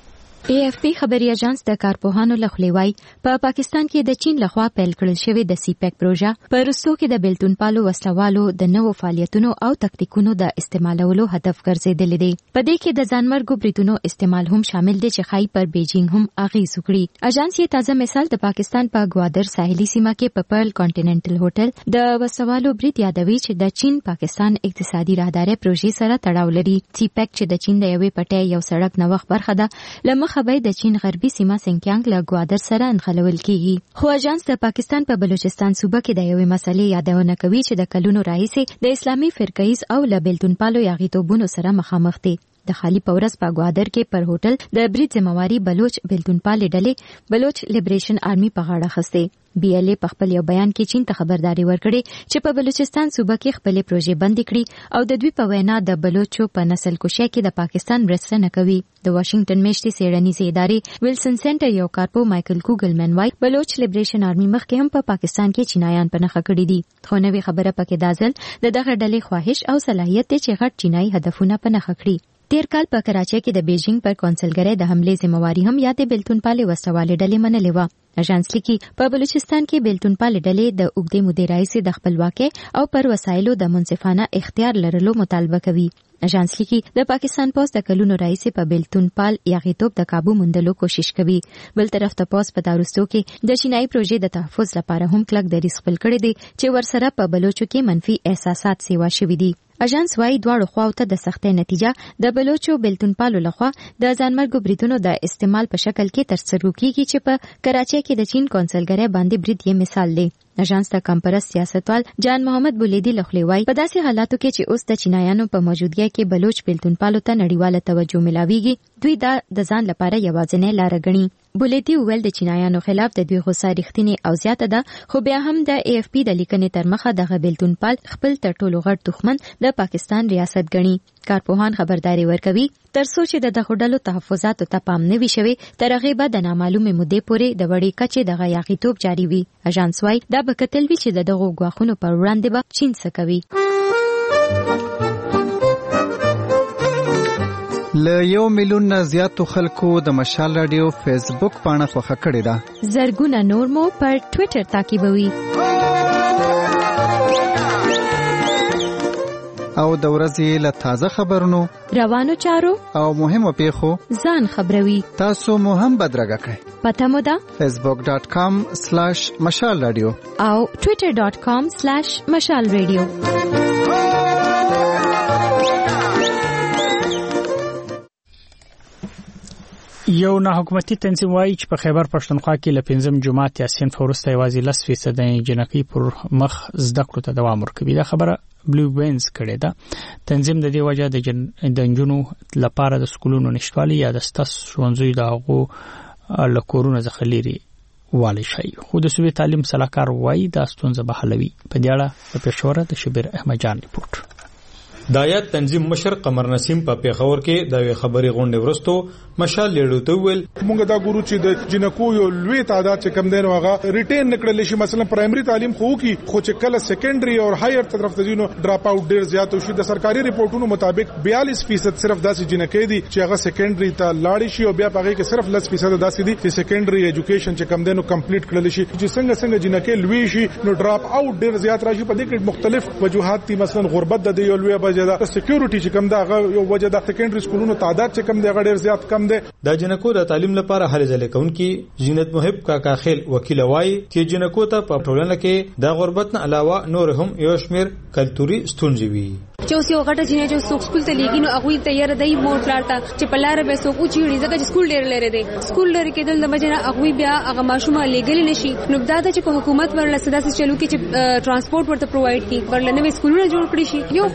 Speaker 14: ای اف پی خبري اژانس د کارپوهانو لخوا وایي په پاکستان کې د چین لخوا پیل کړل شوی د سی پیک پروژه په رستو کې د بلتون پالو وسلوالو د نوو فعالیتونو او تکتیکونو د استعمالولو هدف ګرځیدل دي. په دې کې د ځانمرګو بریدونو استعمال هم شامل دي چې خای پر بیجینګ هم اغیز وکړي. اژانس یې تازه مثال د پاکستان په گوادر ساحلي سیمه کې په پرل کانټیننټل هوټل د وسلوالو برید یادوي چې د چین پاکستان اقتصادي راهداري پروژې سره تړاو لري. سی پیک چې د چین د یوې پټې یو سړک نوښت برخه ده لمخ خبري د چین غربي سیمه سنکیانګ له گوادر سره انخلول کیږي. خو اژانس د پاکستان په بلوچستان صوبه کې د یوې مسلې یادونه کوي چې د کلونو راهیسې د اسلامي فرقیز او له بلتون پالو یاغیتوبونو سره مخامخ دي. د خالی پورس په گوادر کې پر هوټل د برید ذمہواری بلوچ بلتون پالې ډلې بلوچ لیبریشن آرمي په غاړه خسته. بی ال ای په خپل یو بیان کې چین ته خبرداري ورکړې چې په بلوچستان صوبه کې خپل پروژې بند کړي او د دوی په وینا د بلوچو په نسل کشي کې د پاکستان مرسته نه کوي. د واشنگټن میشتي سیړنیزې ادارې ویلسن سنټر یو کارپو مایکل کوګلمن وايي بلوچ لیبریشن آرمي مخکې هم په پاکستان کې چینایان په نخښه کړي دي. خو نوې خبره پکې دازل د دغه ډلې خواهش او صلاحیت چې غټ چینایي هدفونه په نخښه کړي. تیر کال په کراچۍ کې د بیجینګ پر کونسلګرۍ د حمله ذمہواری هم یادې بلتون پالې وسوالې ډلې منلې و. اژانس لیکي په بلوچستان کې بلتون پالې ډلې د اوږدې مودې راهیسې د خپلواکۍ او پر وسایلو د منصفانه اختیار لرلو مطالبه کوي. اژانس لیکي د پاکستان پوس د کلونو راهیسې په بلتون پال یاغیتوب د کابو موندلو کوشش کوي. بل طرف ته پوس په داورستو کې د چینایي پروژې د تحفظ لپاره هم کلک دریځ خپل کړی دی چې ورسره په بلوچو کې منفي احساسات سیوا شوي دي. اژانس وايي دواړو خواو ته د سختۍ نتیجه د بلوچو بلتون پالو لخوا د ځانمرګو بریدونو د استعمال په شکل کې ترسره کیږي چې په کراچۍ کې د چین کونسلګرۍ باندې برید یې مثال دی. اژانس د کمپرس سیاستوال جان محمد بولیدی لخوا وايي په داسې حالاتو کې چې اوس د چینایانو په موجودګۍ کې بلوچ بلتون پالو ته نړیواله توجه ملاويږي دوی دا د ځان لپاره یوازینۍ لار غني. بولیدی ویل د چینایانو خلاف د دوی غوسه رښتینی او زیاته ده خو بیا هم د ای اف پی د لیکنې تر مخه د بلتون پال خپل تر ټولو غټ دښمن د پاکستان ریاست غني. کارپوهان خبرداري ورکوي ترڅو چې د دغه ډلو تحفظاتو ته پام نه وي شوی تر هغه به د نامعلومه مودې پورې د وړې کچې د غیاغیتوب جاری وي. اژانس وايي دا به کتل وی چې دغه غواخونو پر وړاندې به چین څه کوي.
Speaker 3: له یو میلیون نه زیاتو خلکو د مشال رادیو فیسبوک پاڼه خوښه کړې ده.
Speaker 14: زرګونه نور مو پر ټوئیټر تعقیبوي.
Speaker 3: او د ورځې له تازه خبرونو
Speaker 14: روانو چارو
Speaker 3: او مهمو پیښو
Speaker 14: ځان خبروي.
Speaker 3: تاسو مو هم بدرګه کړئ.
Speaker 14: پته مو ده
Speaker 3: facebook dot com slash مشال رادیو
Speaker 14: او twitter dot com slash مشال رادیو.
Speaker 1: یو نه حکومتي تنظیم وایي چې په خیبر پښتونخوا کې له پنځم جماعت یاسین فورسته یوازې لس فیصد جنکۍ پر مخ زده کړو ته دوام ورکوي. دا خبره بلو وینز کړې ده. تنظیم د دې وجه د جن د انجونو لپاره د سکولونو نشټوالي یا د ستاس ښوونځیو د هغو له کورونو څخه لري والی شي. خو د صوبې تعلیم سلاکار وایي دا ستونزه به حلوي. په دې اړه د پېښور د شبیر احمد جان ریپورت.
Speaker 20: د آیات تنظیم مشر قمر نسیم په پیښور کې د خبري غونډې ورستو مشال لیړو ته ویل
Speaker 21: موږ دا ګورو چې د جنکو یو لوی تعداد چې کم دین واغه ریټین نکړل شي. مثلا پرایمري تعلیم خو کی خو چې کله سیکنډري او هایر طرف ته دینو ډراپ اوټ ډیر زیات شي. د سرکاري ریپورتونو مطابق بیالیس فیصد صرف داسې جنکې دي چې هغه سیکنډري ته لاړ شي او بیا پغې کې صرف لس فیصد داسې دي چې سیکنډري ایجوکیشن چې کم دینو کمپلیټ کړل شي. چې څنګه څنګه جنکې لوی شي نو ډراپ اوټ ډیر زیات راشي. په دې کې مختلف وجوهات دي. مثلا غربت د یو لوی بجدا سکیورټي چې کم دا یو وجه د سیکنډري سکولونو تعداد چې کم دی غډیر زیات کم دی.
Speaker 20: د جنکو د تعلیم لپاره هلې ځلې کوونکی زینت محب کاکا خیل وکیل وایي چې جنکو ته په ټولنه کې د غربت نه علاوه نور هم یو شمیر کلتوري ستونزې وي.
Speaker 22: چې اوس یو غټه جنې چې څوک سکول ته لېږي نو هغوی ته یاره دی مور پلار ته چې په لاره به څوک وچیړي ځکه چې سکول ډېر لرې دی. سکول لرې کېدل د وجې نه هغوی بیا هغه ماشومه لېږلی نه شي. نو دا ده چې که حکومت ورله څه داسې چلو کړي چې ټرانسپورټ ورته پرووایډ کړي ورله نوې سکولونه جوړ کړي شي. یو خو زمونږ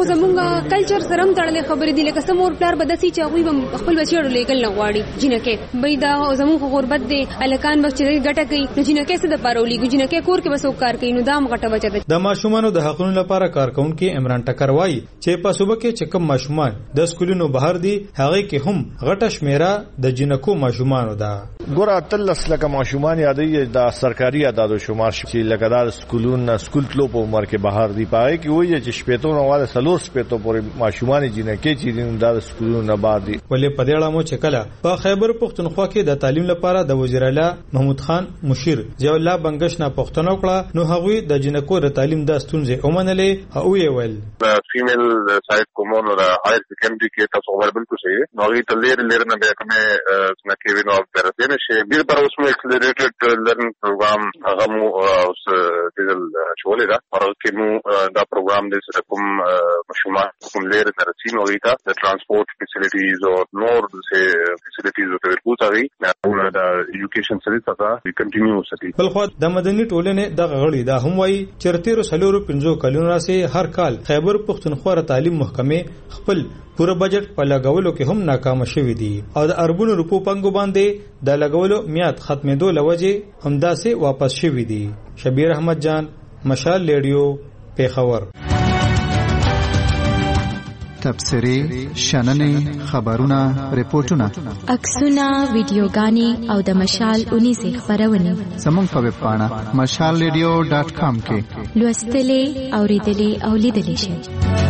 Speaker 22: کلچر سره هم تړلې خبرې دي لکه سمور پلار بدسي چې هغه خپل بچیړو لګل نه غواړي جنکه بې دا زموږ غربت دي الکان بچی ګټه کوي نو جنکه څه د پارولي جنکه کور کې بسو کار کوي نو دا مغټه بچا ده.
Speaker 20: د ماشومانو د حقوقو لپاره کارکونکو عمران ټکر وایي چې په صوبه کې چې کوم ماشومان د سکولونو بهر دي هغه کې هم غټه شمیره د جنکو ماشومانو ده.
Speaker 4: ګوره تلس لکه ماشومان یادې د سرکاري اعداد و شمار چې لکه د سکولونو سکول تلو په عمر کې بهر دي پای کې وایي چې شپېتو نواله سلور شپېتو پورې ماشومان جنکه چې د سکولونو نه بعد دي.
Speaker 20: ولې په دې اړه مو چې کله په خیبر پختونخوا کې د تعلیم لپاره د وزیر اعلی محمود خان مشیر ضیاء الله بنگش نه پښتنو کړه نو هغوی د جنکو د تعلیم د ستونزې اومنلې او یې ویل
Speaker 5: د فیمیل سایډ کومونو د هایر سیکنډري کې تاسو خبر بالکل صحیح نو هغه ته لیر لیر نه بیا کومه څنګه کې وینو پرته نه شي د پر اوسمو اکسلریټډ لرنینګ پروګرام هغه مو اوس دل چولې دا پر کې مو دا پروګرام د کوم مشمول کوم لیر ترڅین وې تا د ترانسپورت فیسیلیټیز او نور د فیسیلیټیز او ورکوټاري نه د ایجوکیشن سره څخه کنټینیو سټي.
Speaker 20: بل خو د مدني ټولنې د غړي دا هم وایي چې تیر سلورو پنځو کلونو راځي هر کال خیبر پختونخوا تعلیم محکمې خپل پوره بجټ په لګولو کې هم ناکام شوی دي او د اربونو روپو پنګو باندې د لګولو میاد ختمېدو لوجه همداسې واپس شوی دي. شبیر احمد جان مشال ریډیو پیښور.
Speaker 3: تبصری شننې خبرونه ریپورتونه
Speaker 14: عکسونه ویډیوګانې او د مشال اونې سه خبرونه
Speaker 3: زموږ په ویب پاڼه مشال ریډیو ډاټ کام کې
Speaker 14: لوستلې او ریډلې او لیدلې شي.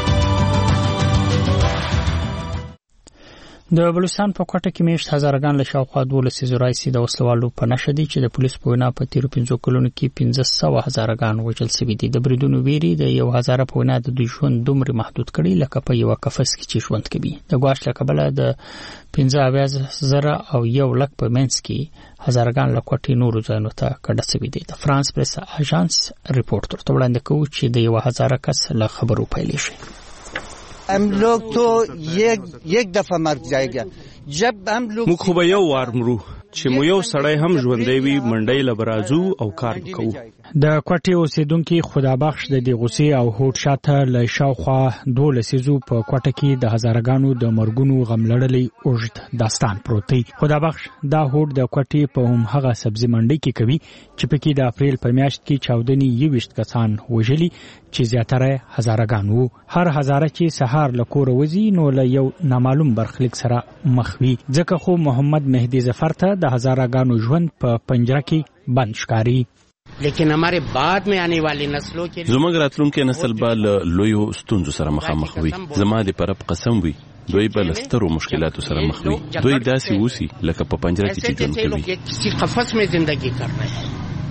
Speaker 1: د بلوچستان په کوټه کې میشت هزارګان له شاوخوا دولس زورایسي د وسلوالو په نشه دي چې د پولیس په وینا په تیر پنځو کلونو کې پنځه سوه هزارګان وژل شوي دي. د بریدونو ویري د یو هزار په وینا د دوی ژوند دومره محدود کړي لکه په یو قفس کې چې ژوند کوي. د ګواښ له کبله د پنځه اویا زره او یو لک په منځ کې هزارګان له کوټې نورو ځایونو ته کډه شوي دي. د فرانس پریس اژانس ریپورټ ورته وړاندې کوي چې د یو هزار کس له خبرو پیل شي.
Speaker 23: हम लोग तो एक एक दफा मर जाएगा जब हम लोग
Speaker 24: मुख به یو وار مرو چې مو یو سړی هم ژوندې وي منډي لبرازو او کار وکړو.
Speaker 1: د کوټې اوسیدونکو خدابخش د دې غوسې او هوټ شاته له شاوخوا دولسیزو په کوټه کې د هزارګانو د مرګونو غم لړلې اوږد داستان پروت دی. خدابخش دا هوټ د کوټې په هم هغه سبزی منډي کې کوي چې په کې د اپریل په میاشت کې چاودنی یويشت کسان وژلي چې زیاتره هزارګان وو. هر هزاره چې سهار له کور وځي نو له یو نامعلوم برخلیک سره مخ وي. ځکه خو محمد مهدی ظفر ته د هزارګانو ژوند په پنجره کې بند ښکاري.
Speaker 25: لیکن हमारे बाद में आने वाली नस्लों के
Speaker 24: زموږ راتلونکي نسل به لویو ستونزو سره مخامخ وي. زما د پرب قسم وي دوی به لسترو مشکلاتو سره مخ وي. دوی داسې وسی لکه په پنجره کې چې ژوند کوي.
Speaker 25: کسی قفس میں زندگی کر رہے ہیں.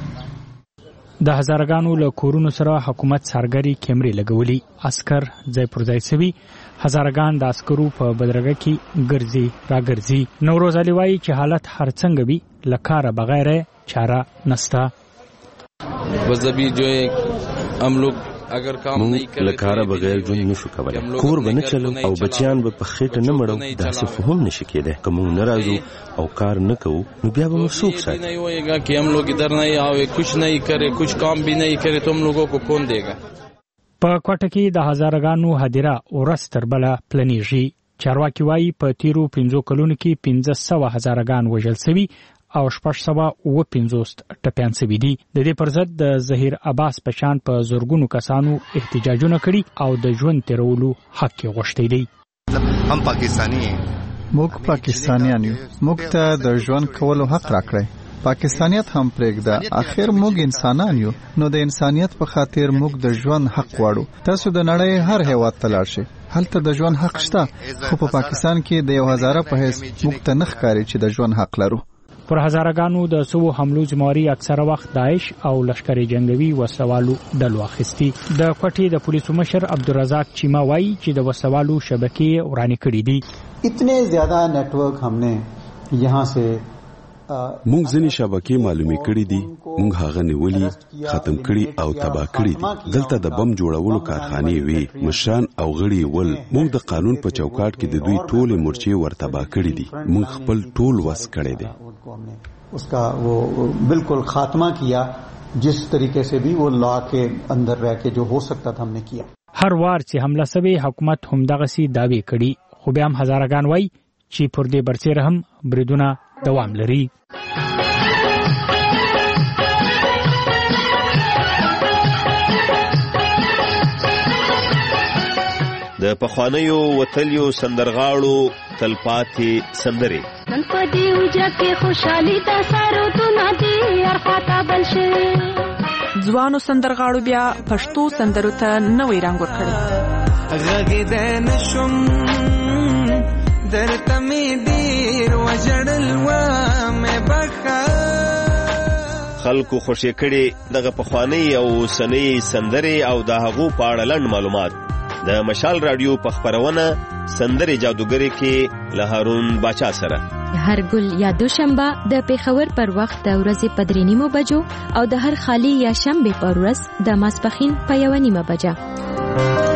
Speaker 1: د هزارګانو له کورونو سره حکومت سارګری کیمرې لګولي. عسكر ځای پر ځای سوي. هزارګان د عسکرو په بدرګه کې ګرځي راګرځي. نوروز علي وایي چې حالت هر څنګه وي لکاره بغیر چاره نستا.
Speaker 26: وزبی جو هم لوگ اگر کام نه کوي
Speaker 27: لکاره بغیر ژوند نشو کولای. کور به نه چلو او بچیان به په خېټه نه مړو. دا څه فهم نشي کېده. کوم ناراضو او کار نه کوو نو بیا به مفسوق ساتي.
Speaker 26: नहीं होएगा कि हम लोग इधर नहीं आवे कुछ नहीं करे कुछ काम भी नहीं करे तो हम लोगों को कौन देगा.
Speaker 1: په کوټه کې د هزارګانو هدیره ورستر بل پلنیږي. چارواکي وایي په تیرو پنځو کلونو کې پنځه سوه هزارګان وژل شوي او شپږ سوه اوه پنځوس ټپیان شوي دي. د دې پر ضد د ظهیر عباس په شان په زورګونو کسانو احتجاجونه کړي او د ژوند تیرولو حق یې غوښتی دی.
Speaker 28: هم پاکستانی
Speaker 3: موږ پاکستانیان یو. موږ ته د ژوند کولو حق راکړی. پاکستانیت هم پرېږده. اخر موږ انسانان یو نو د انسانیت په خاطر موږ د ژوند حق غواړو. تاسو د نړۍ هر هیواد ته لاړ شئ هلته د ژوند حق شته خو په پاکستان کې د یو هزاره په حیث موږ ته نه ښکاري چې د ژوند حق لرو.
Speaker 1: پر هزارګانو د سوو حملو ذمہواری اکثره وخت داعش او لشکري جنگوي وسوالو ډلو اخیستي. د کوټې د پولیسو مشر عبدالرزاق چیما وایي چې د وسوالو شبکې ورانې کړې دي.
Speaker 29: اتنے زیادہ نیٹ ورک ہم نے یہاں سے
Speaker 2: مونږ ځنې شبکې معلومې کړې دي. مونږ هغه نیولې ختم کړي او تباه کړي دي. دلته د بم جوړولو کارخانې وي. مشران او غړي ول مونږ د قانون په چوکاټ کې د دوی ټولې مورچې ورتباه کړي دي. مونږ خپل ټول وس کړی دی.
Speaker 29: اس کا وہ بالکل خاتمہ کیا جس طریقے سے بھی وہ لا کے اندر رہ کے جو ہو سکتا تھا ہم نے کیا.
Speaker 1: هر وار چې حمله سوي حکومت هم دغه سي داوی کړي خو بیا هم هزارګان وای چې پر دې برسېره هم بریدونه دوام لري.
Speaker 8: د پخوانیو وتلیو سندرغاړو تلپاتې سندرې
Speaker 10: نن په دې وجه کې خوشحالي د سرودونه دي ارخواته بل شي.
Speaker 11: ځوانو سندرغاړو بیا پښتو سندرو ته نوې رنګ ورکړی.
Speaker 12: غږېدی نشم درته مې ډېر وژړل ومې بښه.
Speaker 8: خلکو خوشې کړي دغه پخوانۍ او اوسنۍ سندرې او د هغو په اړه لنډ معلومات د مشال رادیو په خپرونه سندرې جادوګرې کې له هارون باچا سره
Speaker 14: هر ګل یا دوشنبه د پیښور پر وخت د ورځې په درې نیمو بجو او د هر خالی یا شنبه پر ورځ د ماسپښین په یو نیمه بجه.